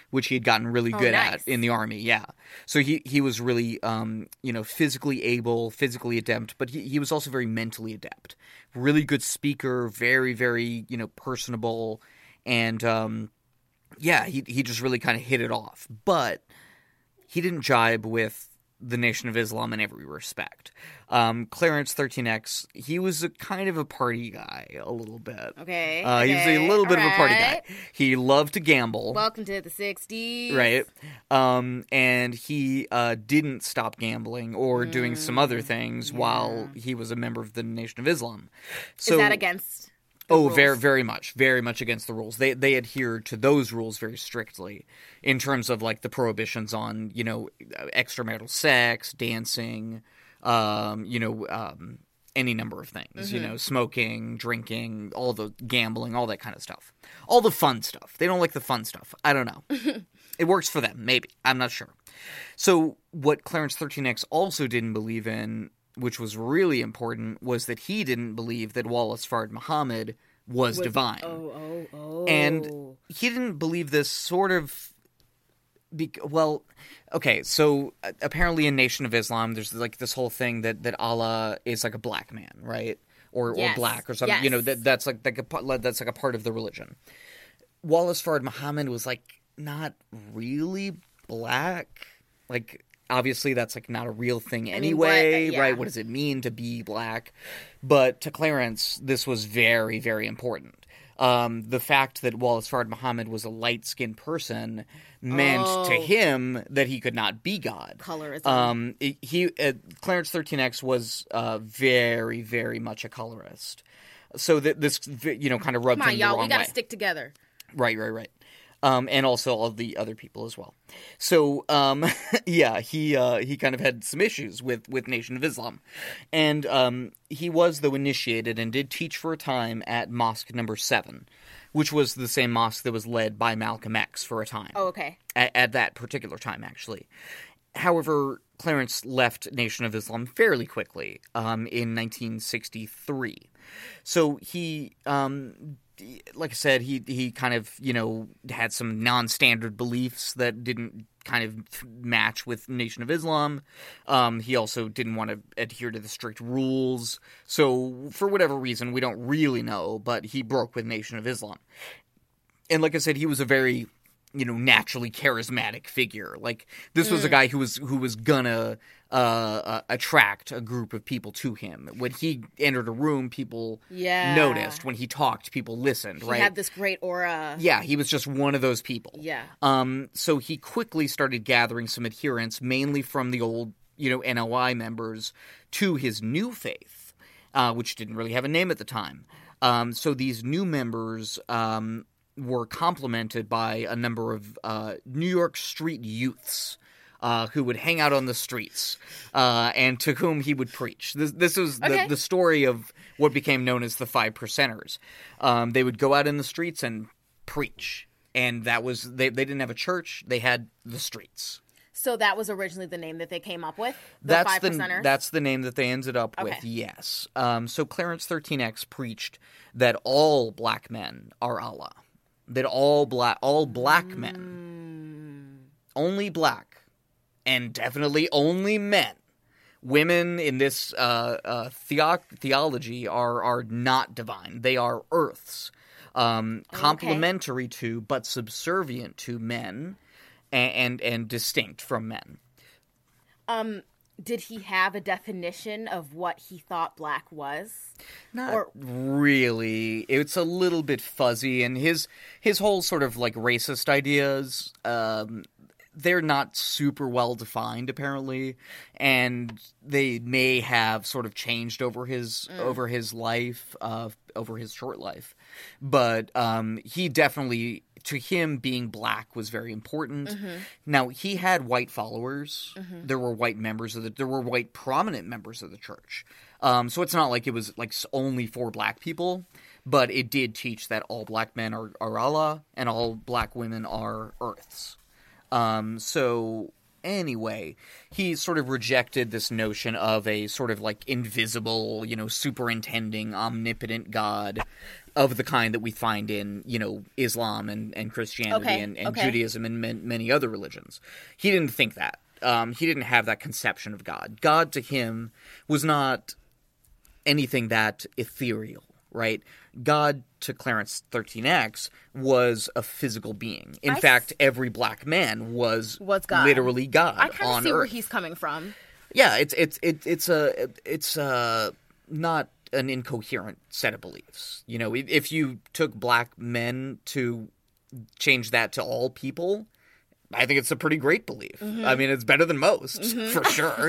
which he had gotten really Oh, good nice. at in the army. Yeah, so he he was really um, you know physically able, physically adept, but he he was also very mentally adept. Really good speaker, very very you know personable, and um, yeah, he he just really kind of hit it off. But he didn't jibe with the Nation of Islam in every respect. Um, Clarence thirteen X, he was a kind of a party guy, a little bit. Okay. Uh, he was okay, a little bit of a party alright. guy. He loved to gamble. Welcome to the sixties. Right. Um, and he uh, didn't stop gambling or doing some other things while he was a member of the Nation of Islam. So, Is that against the Oh, rules? very, very much, very much against the rules. They they adhered to those rules very strictly in terms of like the prohibitions on you know extramarital sex, dancing, um, you know, um, any number of things. You know, smoking, drinking, all the gambling, all that kind of stuff, all the fun stuff. They don't like the fun stuff. I don't know. It works for them, maybe. I'm not sure. So what Clarence thirteen X also didn't believe in, which was really important, was that he didn't believe that Wallace Fard Muhammad was, divine. Oh, oh, oh. And he didn't believe this sort of... Be- well, okay, so uh, apparently in Nation of Islam, there's like this whole thing that, that Allah is like a black man, right? Or or Yes. black or something. You know, Yes. that that's like, like a, pa- that's like a part of the religion. Wallace Fard Muhammad was like not really black. Like, obviously that's like not a real thing mean, anyway, what- yeah. right? What does it mean to be black? But to Clarence, this was very, very important. Um, the fact that Wallace Fard Muhammad was a light-skinned person meant to Oh. him that he could not be God. Colorism. Um, it- he uh, Clarence thirteen X was uh, very, very much a colorist. So that this, you know, kind of rubbed Come on, him y'all. the We wrong gotta way. stick together. Right, right, right. Um, and also all the other people as well. So, um, yeah, he uh, he kind of had some issues with, with Nation of Islam. And um, he was, though, initiated and did teach for a time at Mosque Number seven, which was the same mosque that was led by Malcolm X for a time. Oh, okay. At, at that particular time, actually. However, Clarence left Nation of Islam fairly quickly um, in nineteen sixty-three. So he... Um, like I said, he he kind of, you know, had some non-standard beliefs that didn't kind of match with Nation of Islam. Um, he also didn't want to adhere to the strict rules. So for whatever reason, we don't really know, but he broke with Nation of Islam. And like I said, he was a very, you know, naturally charismatic figure. Like, this was a guy who was who was gonna uh, uh, attract a group of people to him. When he entered a room, people Yeah. noticed. When he talked, people listened, He right? had this great aura. Yeah, he was just one of those people. Yeah. Um, so he quickly started gathering some adherents, mainly from the old, you know, N O I members, to his new faith, uh, which didn't really have a name at the time. Um, so these new members um, were complemented by a number of uh, New York street youths. Uh, who would hang out on the streets, uh, and to whom he would preach. This, this was the, Okay. the story of what became known as the Five Percenters. Um, they would go out in the streets and preach, and that was they. They didn't have a church; they had the streets. So that was originally the name that they came up with? The That's Five the Percenters? that's the name that they ended up with. Okay. Yes. Um, so Clarence thirteen X preached that all black men are Allah. That all black all black men, only black. And definitely only men. Women in this uh, uh, theo- theology are are not divine. They are earths, um, complementary to but subservient to men, and, and and distinct from men. Um, did he have a definition of what he thought black was? Not Or- really. It's a little bit fuzzy, and his his whole sort of like racist ideas. Um, They're not super well defined, apparently, and they may have sort of changed over his over his life, uh, over his short life. But um, he definitely, to him, being black was very important. Now, he had white followers. There were white members of the. There were white prominent members of the church. Um, so it's not like it was like only for black people, but it did teach that all black men are, are Allah and all black women are earths. Um, so, anyway, he sort of rejected this notion of a sort of like invisible, you know, superintending, omnipotent God of the kind that we find in, you know, Islam and, and Christianity Okay, and, and okay. Judaism and man, many other religions. He didn't think that. Um, he didn't have that conception of God. God to him was not anything that ethereal, right? God to Clarence thirteen X was a physical being. In I fact, s- every black man was, Was God. literally God I kind on of see Earth. where he's coming from. Yeah, it's it's it's it's a it's a not an incoherent set of beliefs. You know, if if you took black men to change that to all people, I think it's a pretty great belief. Mm-hmm. I mean, it's better than most, for sure.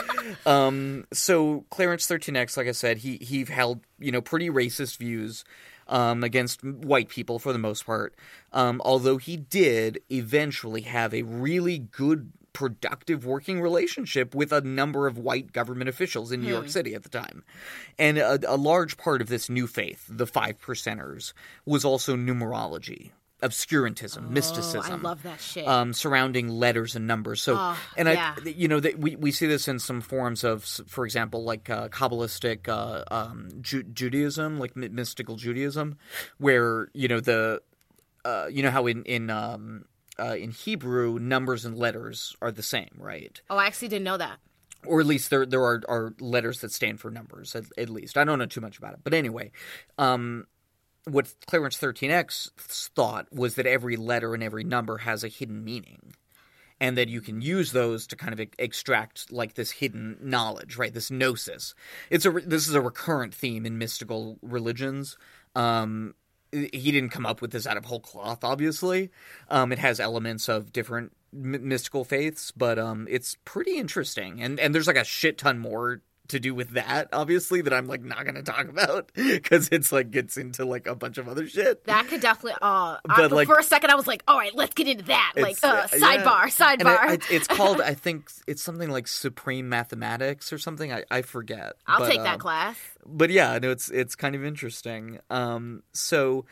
um, so Clarence thirteen X, like I said, he he held, you know, pretty racist views um, against white people for the most part. Um, although he did eventually have a really good, productive working relationship with a number of white government officials in New York City at the time. And a, a large part of this new faith, the Five Percenters, was also numerology. Obscurantism, mysticism. I love that shit. Um, surrounding letters and numbers. So, Oh, and yeah. I, you know, that we we see this in some forms of, for example, like uh, Kabbalistic uh, um, Ju- Judaism, like my- mystical Judaism, where you know the, uh, you know how in in um, uh, in Hebrew numbers and letters are the same, right? Oh, I actually didn't know that. Or at least there there are, are letters that stand for numbers. At, at least I don't know too much about it, but anyway. Um, What Clarence thirteen X thought was that every letter and every number has a hidden meaning, and that you can use those to kind of e- extract like this hidden knowledge, right? This gnosis. It's a re- this is a recurrent theme in mystical religions. Um, he didn't come up with this out of whole cloth, obviously. Um, it has elements of different m- mystical faiths, but um, it's pretty interesting, and and there's like a shit ton more to do with that, obviously, that I'm like not going to talk about because it's like gets into like a bunch of other shit. That could definitely. Uh, I, But, like- for a second, I was like, "All right, let's get into that." Like, It's- uh, yeah. sidebar, sidebar. And I, I, it's called, I think it's something like Supreme Mathematics or something. I, I forget. I'll But, take that um, class. But yeah, no, it's it's kind of interesting. Um, so,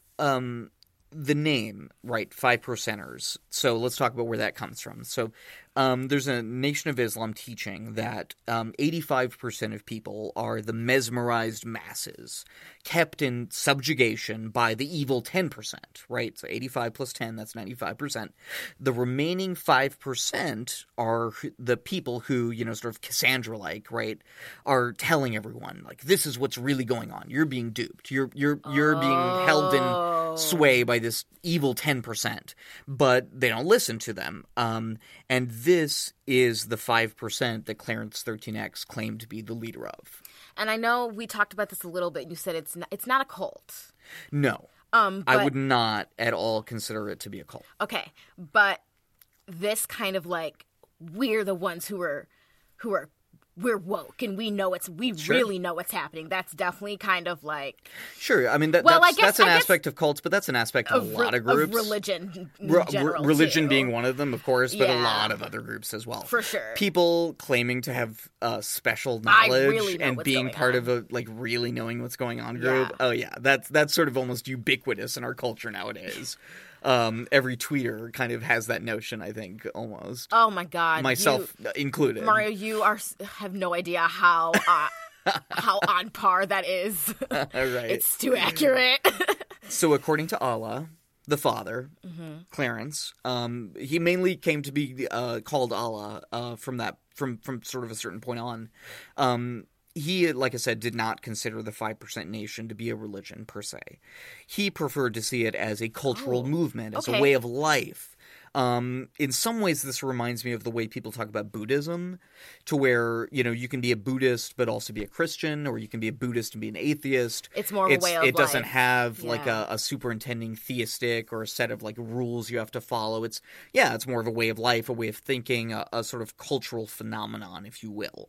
um, the name, right? Five Percenters. So let's talk about where that comes from. So, um, there's a Nation of Islam teaching that um, eighty-five percent of people are the mesmerized masses, kept in subjugation by the evil ten percent, right? So eighty-five plus ten, that's ninety-five percent. The remaining five percent are the people who, you know, sort of Cassandra-like, right, are telling everyone, like, this is what's really going on. You're being duped. You're you're you're being held in sway by this evil ten percent. But they don't listen to them. Um, and this is the five percent that Clarence thirteen X claimed to be the leader of. And I know we talked about this a little bit. You said it's not, it's not a cult. No. Um, I but- would not at all consider it to be a cult. Okay, but this kind of like we're the ones who are who are we're woke and we know it's we Sure. really know what's happening. That's definitely kind of like Sure, I mean that, Well, I that's, guess- that's an I guess- aspect of cults, but that's an aspect of, of, a lot re- of groups. religion in Re- general, re- religion too. being one of them, of course, but a Yeah. lot of other groups as well. For sure. People claiming to have uh, special I knowledge really know and what's being going part on. of a like really knowing what's going on group. Yeah. Oh yeah, that's that's sort of almost ubiquitous in our culture nowadays. um, every tweeter kind of has that notion, I think, almost. Oh my god, Myself you, included. Mario, you are have no idea how uh, how on par that is. All right. It's too accurate. So according to Allah, the father, Mm-hmm. Clarence, um, he mainly came to be uh, called Allah uh, from that from from sort of a certain point on. Um, he, like I said, did not consider the five percent Nation to be a religion per se. He preferred to see it as a cultural Oh, movement, as a okay. way of life. Um, in some ways, this reminds me of the way people talk about Buddhism, to where, you know, you can be a Buddhist but also be a Christian, or you can be a Buddhist and be an atheist. It's more of a It's- way of It doesn't life. have like Yeah. a, a superintending theistic or a set of like rules you have to follow. It's yeah, it's more of a way of life, a way of thinking, a, a sort of cultural phenomenon, if you will.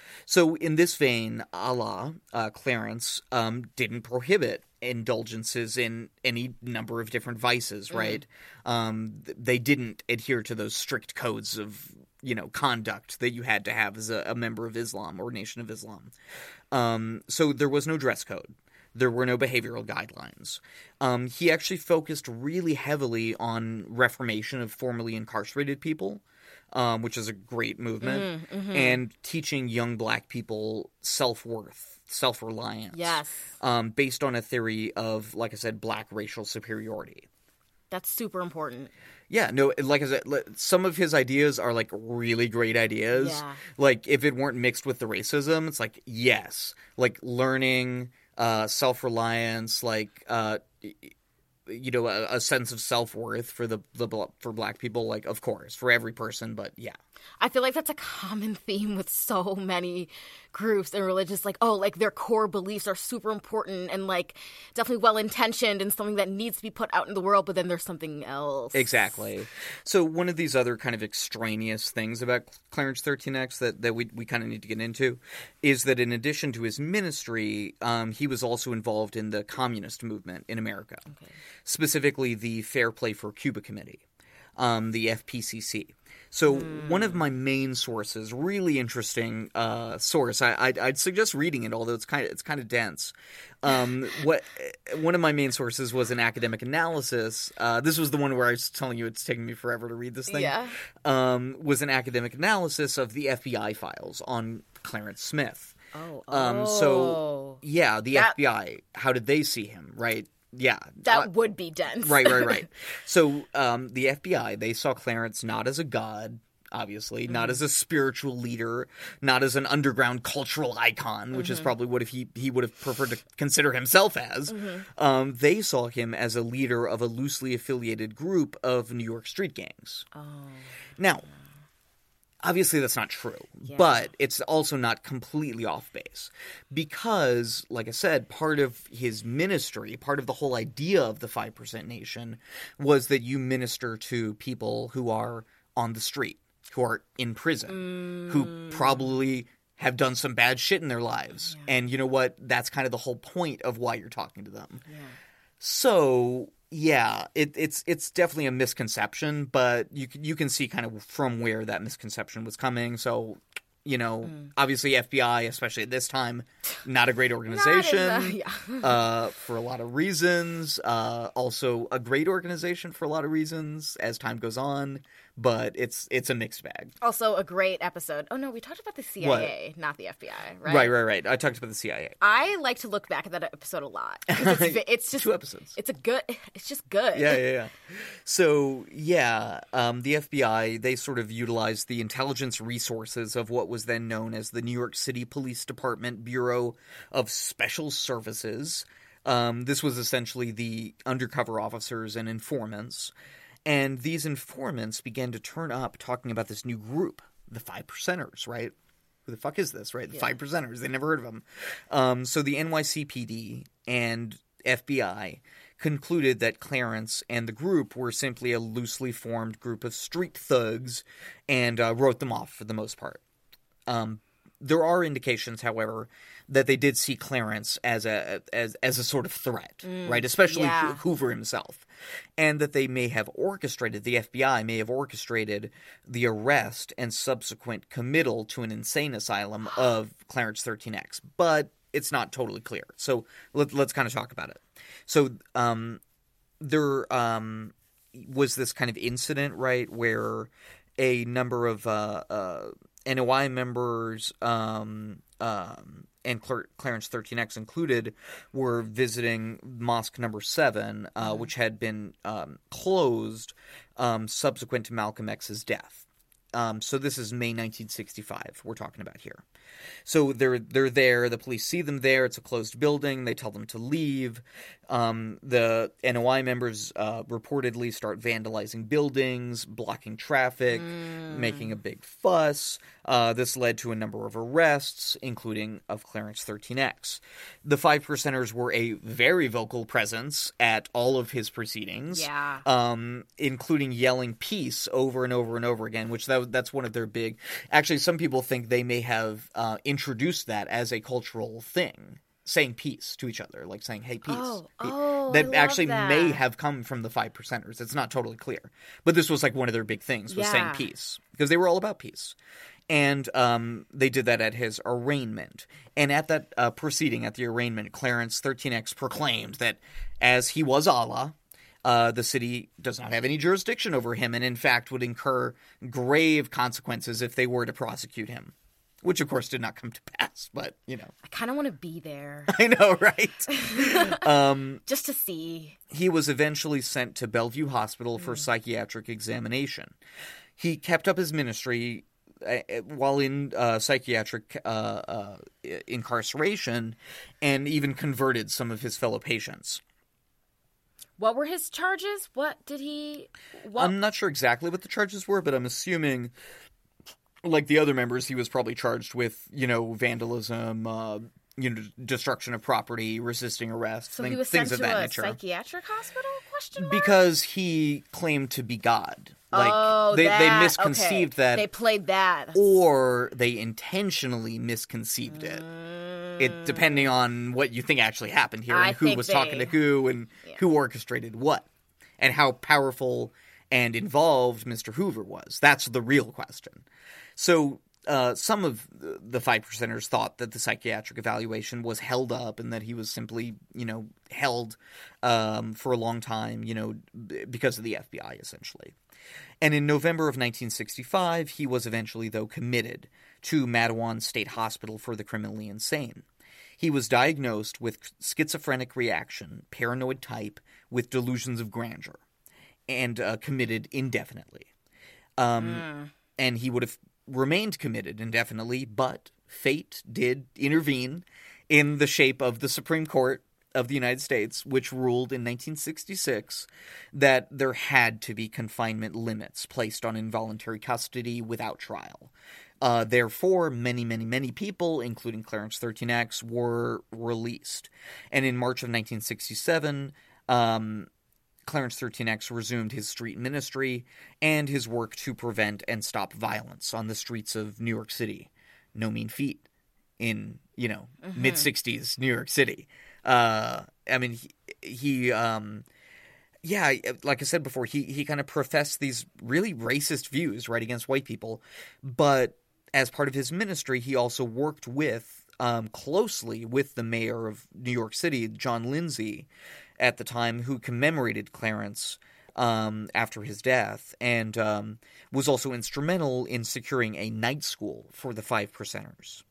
So in this vein, Allah, uh, Clarence, um, didn't prohibit indulgences in any number of different vices, right? Um, th- they didn't adhere to those strict codes of, you know, conduct that you had to have as a, a member of Islam or Nation of Islam. Um, so there was no dress code. There were no behavioral guidelines. Um, he actually focused really heavily on reformation of formerly incarcerated people. um, which is a great movement, Mm, mm-hmm. and teaching young black people self-worth, self-reliance. Yes. Um, based on a theory of, like I said, black racial superiority. That's super important. Yeah, no, like I said, li- some of his ideas are like really great ideas. Yeah. Like if it weren't mixed with the racism, it's like, yes, like learning, uh, self-reliance, like, uh, you know, a, a sense of self-worth for the, the bl- for black people, like, of course, for every person, but yeah. I feel like that's a common theme with so many groups and religions. Like, oh, like their core beliefs are super important and like definitely well-intentioned and something that needs to be put out in the world, but then there's something else. Exactly. So one of these other kind of extraneous things about Clarence thirteen X that, that we, we kind of need to get into is that in addition to his ministry, um, he was also involved in the communist movement in America, okay. Specifically the Fair Play for Cuba Committee, um, the F P C C. So mm. one of my main sources, really interesting uh, source, I, I'd, I'd suggest reading it, although it's kind of it's kind of dense. Um, what one of my main sources was an academic analysis. Uh, this was the one where I was telling you it's taking me forever to read this thing. Yeah. Um, was an academic analysis of the F B I files on Clarence Smith. Oh. Um, oh. So yeah, the that... F B I. How did they see him? Right. Yeah. That uh, would be dense. Right, right, right. So um, the F B I, they saw Clarence not as a god, obviously, mm-hmm. not as a spiritual leader, not as an underground cultural icon, which mm-hmm. is probably what if he, he would have preferred to consider himself as. Mm-hmm. Um, they saw him as a leader of a loosely affiliated group of New York street gangs. Oh. Now, obviously that's not true, yeah. but it's also not completely off base because, like I said, part of his ministry, part of the whole idea of the five percent Nation was that you minister to people who are on the street, who are in prison, mm. who probably have done some bad shit in their lives. Yeah. And you know what? That's kind of the whole point of why you're talking to them. Yeah. So... Yeah, it, it's it's definitely a misconception, but you can, you can see kind of from where that misconception was coming. So, you know, mm. obviously F B I, especially at this time, not a great organization the, yeah. uh, for a lot of reasons. Uh, also a great organization for a lot of reasons as time goes on. But it's it's a mixed bag. Also, a great episode. Oh, no, we talked about the C I A, what? Not the F B I, right? Right, right, right. I talked about the C I A. I like to look back at that episode a lot. It's, it's just two episodes. It's a good. It's just good. Yeah, yeah, yeah. So, yeah, um, the F B I, they sort of utilized the intelligence resources of what was then known as the New York City Police Department Bureau of Special Services. Um, this was essentially the undercover officers and informants. And these informants began to turn up talking about this new group, the Five Percenters, right? Who the fuck is this, right? The yeah. Five Percenters. They never heard of them. Um, so the N Y C P D and F B I concluded that Clarence and the group were simply a loosely formed group of street thugs and uh, wrote them off for the most part. Um, there are indications, however, that they did see Clarence as a as as a sort of threat, mm, right? Especially yeah. Hoover himself. And that they may have orchestrated, the F B I may have orchestrated the arrest and subsequent committal to an insane asylum of Clarence thirteen X. But it's not totally clear. So let, let's kind of talk about it. So um, there um, was this kind of incident, right, where a number of uh, uh, N O I members um, um, and Cl- Clarence thirteen X included, were visiting Mosque Number Seven, uh, mm-hmm. which had been um, closed um, subsequent to Malcolm X's death. Um, so this is May nineteen sixty-five. We're talking about here. So they're they're there. The police see them there. It's a closed building. They tell them to leave. Um, the N O I members uh, reportedly start vandalizing buildings, blocking traffic, mm. making a big fuss. Uh, this led to a number of arrests, including of Clarence thirteen X. The Five Percenters were a very vocal presence at all of his proceedings, yeah. um, including yelling peace over and over and over again, which that, that's one of their big... Actually, some people think they may have uh, introduced that as a cultural thing. Saying peace to each other, like saying, hey, peace. Oh, oh, that I love actually that. may have come from the Five Percenters. It's not totally clear. But this was like one of their big things, was yeah. saying peace. Because they were all about peace. And um, they did that at his arraignment. And at that uh, proceeding, at the arraignment, Clarence thirteen X proclaimed that as he was Allah, uh, the city does not have any jurisdiction over him and, in fact, would incur grave consequences if they were to prosecute him. Which, of course, did not come to pass, but, you know. I kind of want to be there. I know, right? um, Just to see. He was eventually sent to Bellevue Hospital for mm. psychiatric examination. He kept up his ministry uh, while in uh, psychiatric uh, uh, incarceration and even converted some of his fellow patients. What were his charges? What did he... What? I'm not sure exactly what the charges were, but I'm assuming... Like the other members, he was probably charged with, you know, vandalism, uh, you know, destruction of property, resisting arrest, so thing, he was things sent of to that a nature. Psychiatric hospital? Question mark? Because he claimed to be God. Like oh, they, that, they misconceived okay. that. They played that. That's... Or they intentionally misconceived it. Mm. It depending on what you think actually happened here and I who was they... talking to who and yeah. who orchestrated what. And how powerful and involved Mister Hoover was. That's the real question. So uh, some of the five percenters thought that the psychiatric evaluation was held up and that he was simply, you know, held um, for a long time, you know, because of the F B I, essentially. And in November of nineteen sixty-five, he was eventually, though, committed to Matawan State Hospital for the Criminally Insane. He was diagnosed with schizophrenic reaction, paranoid type, with delusions of grandeur, and uh, committed indefinitely. Um, mm. And he would have remained committed indefinitely, but fate did intervene in the shape of the Supreme Court of the United States, which ruled in nineteen sixty-six that there had to be confinement limits placed on involuntary custody without trial. Uh, therefore, many, many, many people, including Clarence thirteen X, were released. And in March of nineteen sixty-seven, um, Clarence thirteen X resumed his street ministry and his work to prevent and stop violence on the streets of New York City. No mean feat in, you know, mm-hmm. mid-sixties New York City. Uh, I mean, he, he um, yeah, like I said before, he, he kind of professed these really racist views, right, against white people. But as part of his ministry, he also worked with, um, closely with the mayor of New York City, John Lindsay, at the time, who commemorated Clarence um, after his death, and um, was also instrumental in securing a night school for the Five Percenters.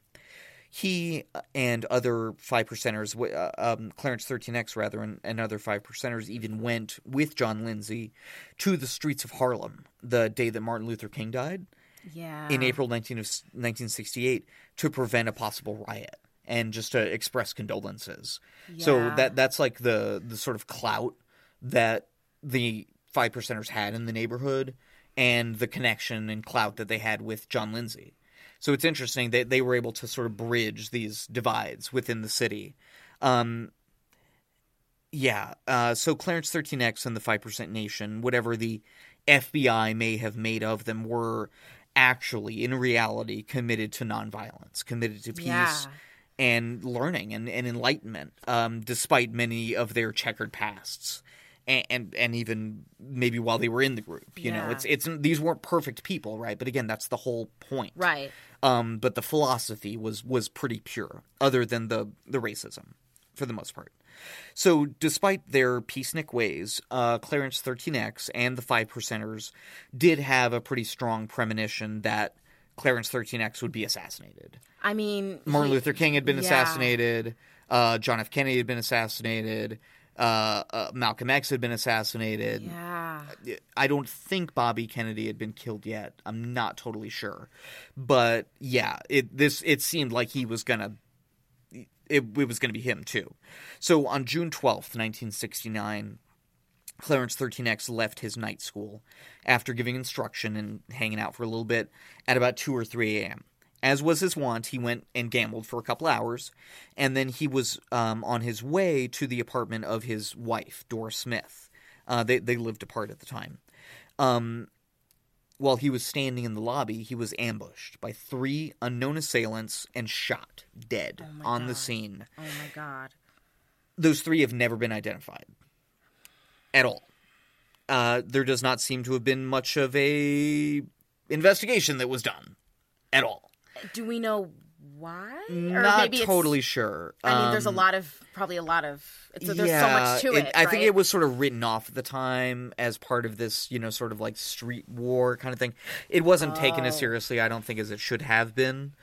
He and other Five Percenters, uh, um, Clarence thirteen X rather, and, and other Five Percenters even went with John Lindsay to the streets of Harlem the day that Martin Luther King died, yeah. in April nineteen, nineteen sixty-eight, to prevent a possible riot. And just to express condolences. Yeah. So that that's like the, the sort of clout that the Five Percenters had in the neighborhood and the connection and clout that they had with John Lindsay. So it's interesting that they were able to sort of bridge these divides within the city. Um, yeah, uh, so Clarence thirteen X and the Five Percent Nation, whatever the F B I may have made of them, were actually, in reality, committed to nonviolence, committed to peace. Yeah. And learning and, and enlightenment, um, despite many of their checkered pasts, and, and and even maybe while they were in the group, you yeah. know, it's it's these weren't perfect people, right? But again, that's the whole point, right? Um, but the philosophy was was pretty pure, other than the the racism, for the most part. So, despite their peacenik ways, uh, Clarence thirteen X and the Five Percenters did have a pretty strong premonition that Clarence thirteen X would be assassinated. I mean... Martin he, Luther King had been yeah. assassinated. Uh, John F. Kennedy had been assassinated. Uh, uh, Malcolm X had been assassinated. Yeah. I don't think Bobby Kennedy had been killed yet. I'm not totally sure. But, yeah, it this it seemed like he was going to... It, it was going to be him, too. So, on June twelfth, nineteen sixty-nine... Clarence thirteen X left his night school after giving instruction and hanging out for a little bit at about two or three a.m. As was his wont, he went and gambled for a couple hours, and then he was um, on his way to the apartment of his wife, Dora Smith. Uh, they, they lived apart at the time. Um, while he was standing in the lobby, he was ambushed by three unknown assailants and shot dead oh on God. the scene. Oh my God. Those three have never been identified. At all. Uh, there does not seem to have been much of a investigation that was done. At all. Do we know why? Or Not maybe it's- totally sure. I mean, there's a Um, lot of, probably a lot of, it's, there's so yeah, much to it, I think right? it was sort of written off at the time as part of this, you know, sort of like street war kind of thing. It wasn't taken as Oh. seriously, I don't think, as it should have been.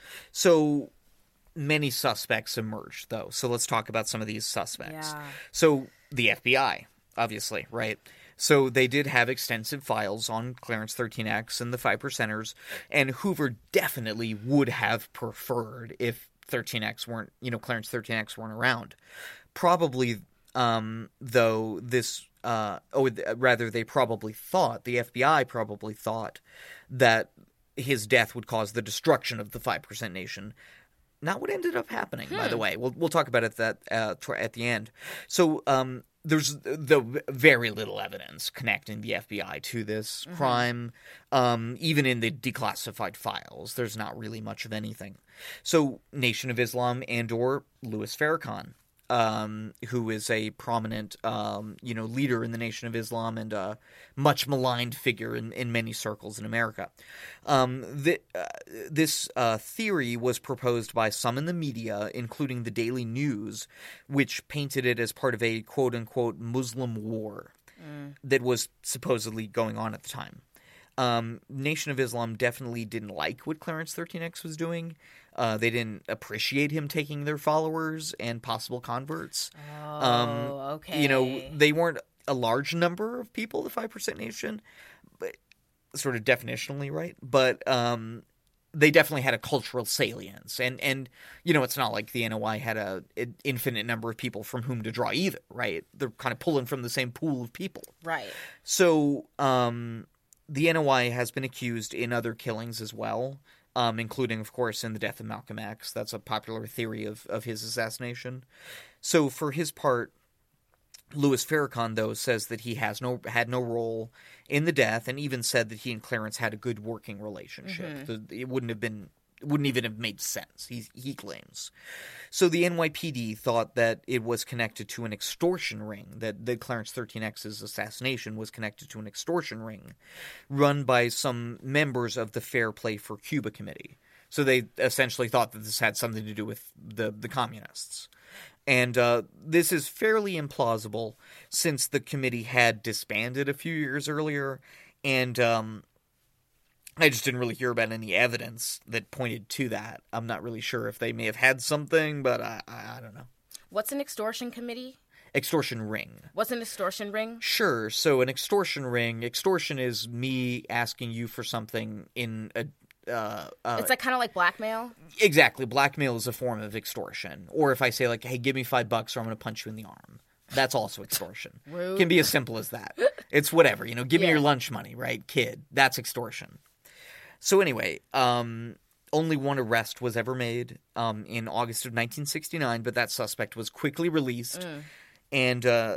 So many suspects emerged, though. So let's talk about some of these suspects. Yeah. So the F B I, obviously, right? So they did have extensive files on Clarence thirteen X and the Five Percenters, and Hoover definitely would have preferred if thirteen X weren't, you know, Clarence thirteen X weren't around. Probably, um, though, this, uh, oh, rather, they probably thought, the F B I probably thought that his death would cause the destruction of the five percent Nation. Not what ended up happening, by the way. We'll we'll talk about it that uh, at the end. So um, there's the very little evidence connecting the F B I to this Mm-hmm. crime. Um, even in the declassified files, there's not really much of anything. So Nation of Islam and or Louis Farrakhan, um, who is a prominent, um, you know, leader in the Nation of Islam and a much maligned figure in, in many circles in America. Um, the, uh, this uh, theory was proposed by some in the media, including the Daily News, which painted it as part of a quote-unquote Muslim war that was supposedly going on at the time. Um, Nation of Islam definitely didn't like what Clarence thirteen X was doing. Uh, they didn't appreciate him taking their followers and possible converts. Oh, Um, okay. You know, they weren't a large number of people, the five percent Nation, but sort of definitionally, right? But um, they definitely had a cultural salience. And, and you know, it's not like the N O I had a, an infinite number of people from whom to draw either, right? They're kind of pulling from the same pool of people. Right. So um, the N O I has been accused in other killings as well, um, including, of course, in the death of Malcolm X. That's a popular theory of, of his assassination. So for his part, Louis Farrakhan, though, says that he has no had no role in the death, and even said that he and Clarence had a good working relationship. The- It wouldn't have been, it wouldn't even have made sense. He he claims. So the N Y P D thought that it was connected to an extortion ring. That that Clarence thirteen X's assassination was connected to an extortion ring, run by some members of the Fair Play for Cuba committee. So they essentially thought that this had something to do with the the communists. And uh, this is fairly implausible since the committee had disbanded a few years earlier, and um, I just didn't really hear about any evidence that pointed to that. I'm not really sure if they may have had something, but I, I, I don't know. What's an extortion committee? Extortion ring. What's an extortion ring? Sure. So an extortion ring, extortion is me asking you for something in a Uh, uh, It's like kind of like blackmail. exactly. Blackmail is a form of extortion. Or if I say, like, hey, give me five bucks or I'm going to punch you in the arm. That's also extortion. Rude. Can be as simple as that. It's whatever. You know, give me Yeah. your lunch money, right, kid? That's extortion. So anyway, um, only one arrest was ever made um, in August of nineteen sixty-nine, but that suspect was quickly released. And, uh,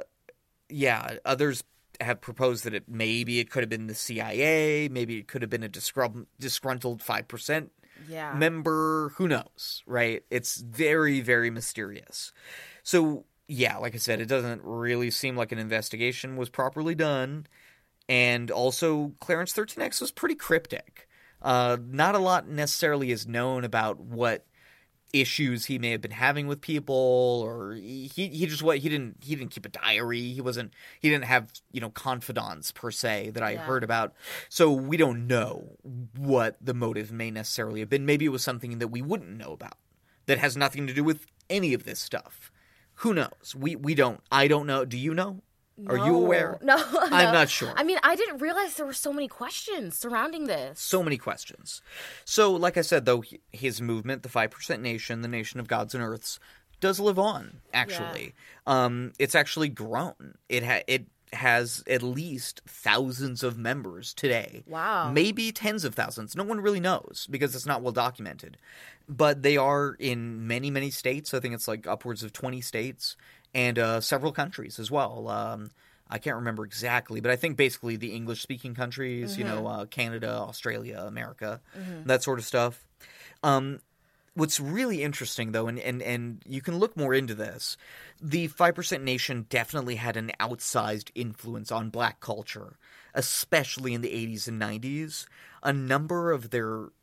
yeah, others have proposed that it maybe it could have been the C I A, maybe it could have been a disgrun- disgruntled five percent Yeah. member, who knows, right? It's very, very mysterious. So, yeah, like I said, it doesn't really seem like an investigation was properly done. And also, Clarence thirteen X was pretty cryptic. Uh, not a lot necessarily is known about what issues he may have been having with people, or he he just what he didn't he didn't keep a diary. He wasn't he didn't have, you know, confidants per se that I Yeah. heard about. So we don't know what the motive may necessarily have been. Maybe it was something that we wouldn't know about that has nothing to do with any of this stuff. Who knows? We we don't. I don't know. Do you know? Are you No. aware? No, I'm no. not sure. I mean, I didn't realize there were so many questions surrounding this. So many questions. So, like I said, though, h- his movement, the five percent Nation, the Nation of Gods and Earths, does live on, actually. Um, it's actually grown. It ha- it has at least thousands of members today. Wow. Maybe tens of thousands. No one really knows because it's not well documented. But they are in many, many states. I think it's like upwards of twenty states and uh, several countries as well. Um, I can't remember exactly, but I think basically the English-speaking countries, you know, uh, Canada, Australia, America, that sort of stuff. Um, what's really interesting, though, and, and, and you can look more into this, the five percent Nation definitely had an outsized influence on black culture, especially in the eighties and nineties. A number of their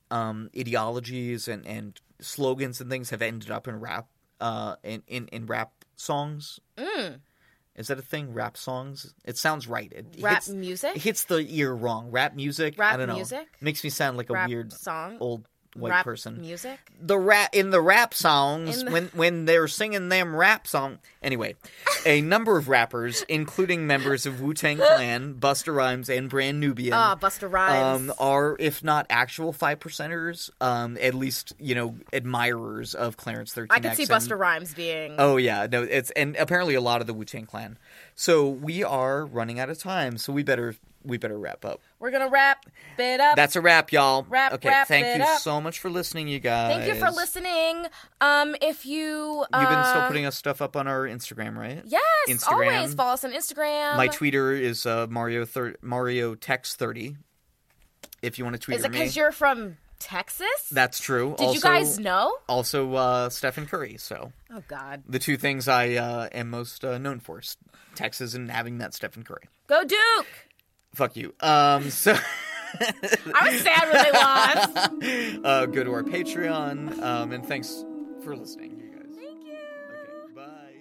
um, ideologies and, and slogans and things have ended up in rap uh, in, in, in rap songs. Mm. Is that a thing? Rap songs? It sounds right. It Rap hits, music? It hits the ear wrong. Rap music? Rap I don't know. music? Makes me sound like a Rap weird song? old white Rap person. music? The rap in the rap songs In the- when when they're singing them rap song. Anyway, a number of rappers, including members of Wu-Tang Clan, Busta Rhymes, and Brand Nubian, Ah, Busta Rhymes. um, are, if not actual five percenters, um, at least you know admirers of Clarence thirteen X. I could see and- Busta Rhymes being. Oh yeah, no, it's and apparently a lot of the Wu-Tang Clan. So we are running out of time, so we better we better wrap up. We're gonna wrap it up. That's a wrap, y'all. Wrap, okay, wrap thank it you up. so much for listening, you guys. Thank you for listening. Um, if you uh, You've been still putting us stuff up on our Instagram, right? yes, Instagram. always follow us on Instagram. My tweeter is uh, Mario thir- Mario Tex thirty. If you want to tweet Is it me, because you're from Texas? that's true. Did also, you guys know? Also, uh, Stephen Curry. So Oh God, the two things I uh, am most uh, known for: Texas and having that Stephen Curry. go Duke! Fuck you. Um, so. I was sad when they lost. uh, go to our Patreon, um, and thanks for listening, you guys. Thank you. Okay, bye.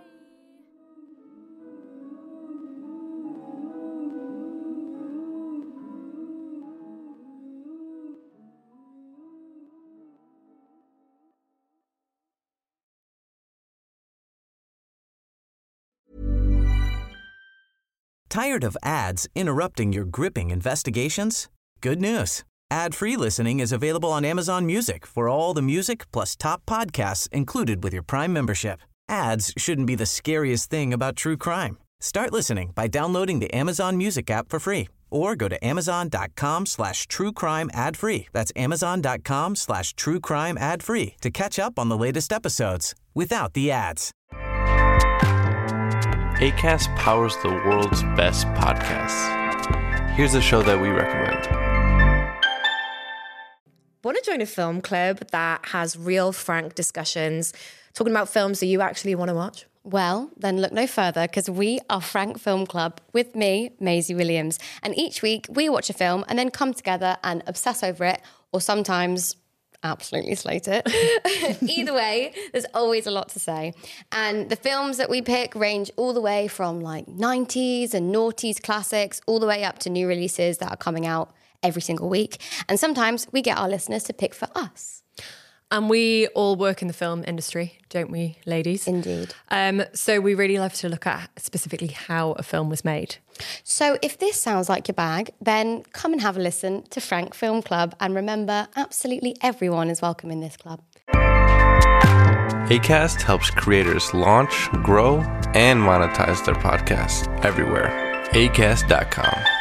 Tired of ads interrupting your gripping investigations? Good news. Ad-free listening is available on Amazon Music for all the music plus top podcasts included with your Prime membership. Ads shouldn't be the scariest thing about true crime. Start listening by downloading the Amazon Music app for free or go to amazon.com slash true crime ad free. That's amazon.com slash true crime ad free to catch up on the latest episodes without the ads. Acast powers the world's best podcasts. Here's a show that we recommend. Want to join a film club that has real, frank discussions, talking about films that you actually want to watch? Well, then look no further because we are Frank Film Club with me, Maisie Williams. And each week we watch a film and then come together and obsess over it, or sometimes absolutely slate it. Either way, there's always a lot to say. And the films that we pick range all the way from like nineties and noughties classics all the way up to new releases that are coming out every single week. And sometimes we get our listeners to pick for us. And we all work in the film industry, don't we, ladies? Indeed. Um, so we really love to look at specifically how a film was made. So if this sounds like your bag, then come and have a listen to Frank Film Club. And remember, absolutely everyone is welcome in this club. Acast helps creators launch, grow, and monetize their podcasts everywhere. acast dot com.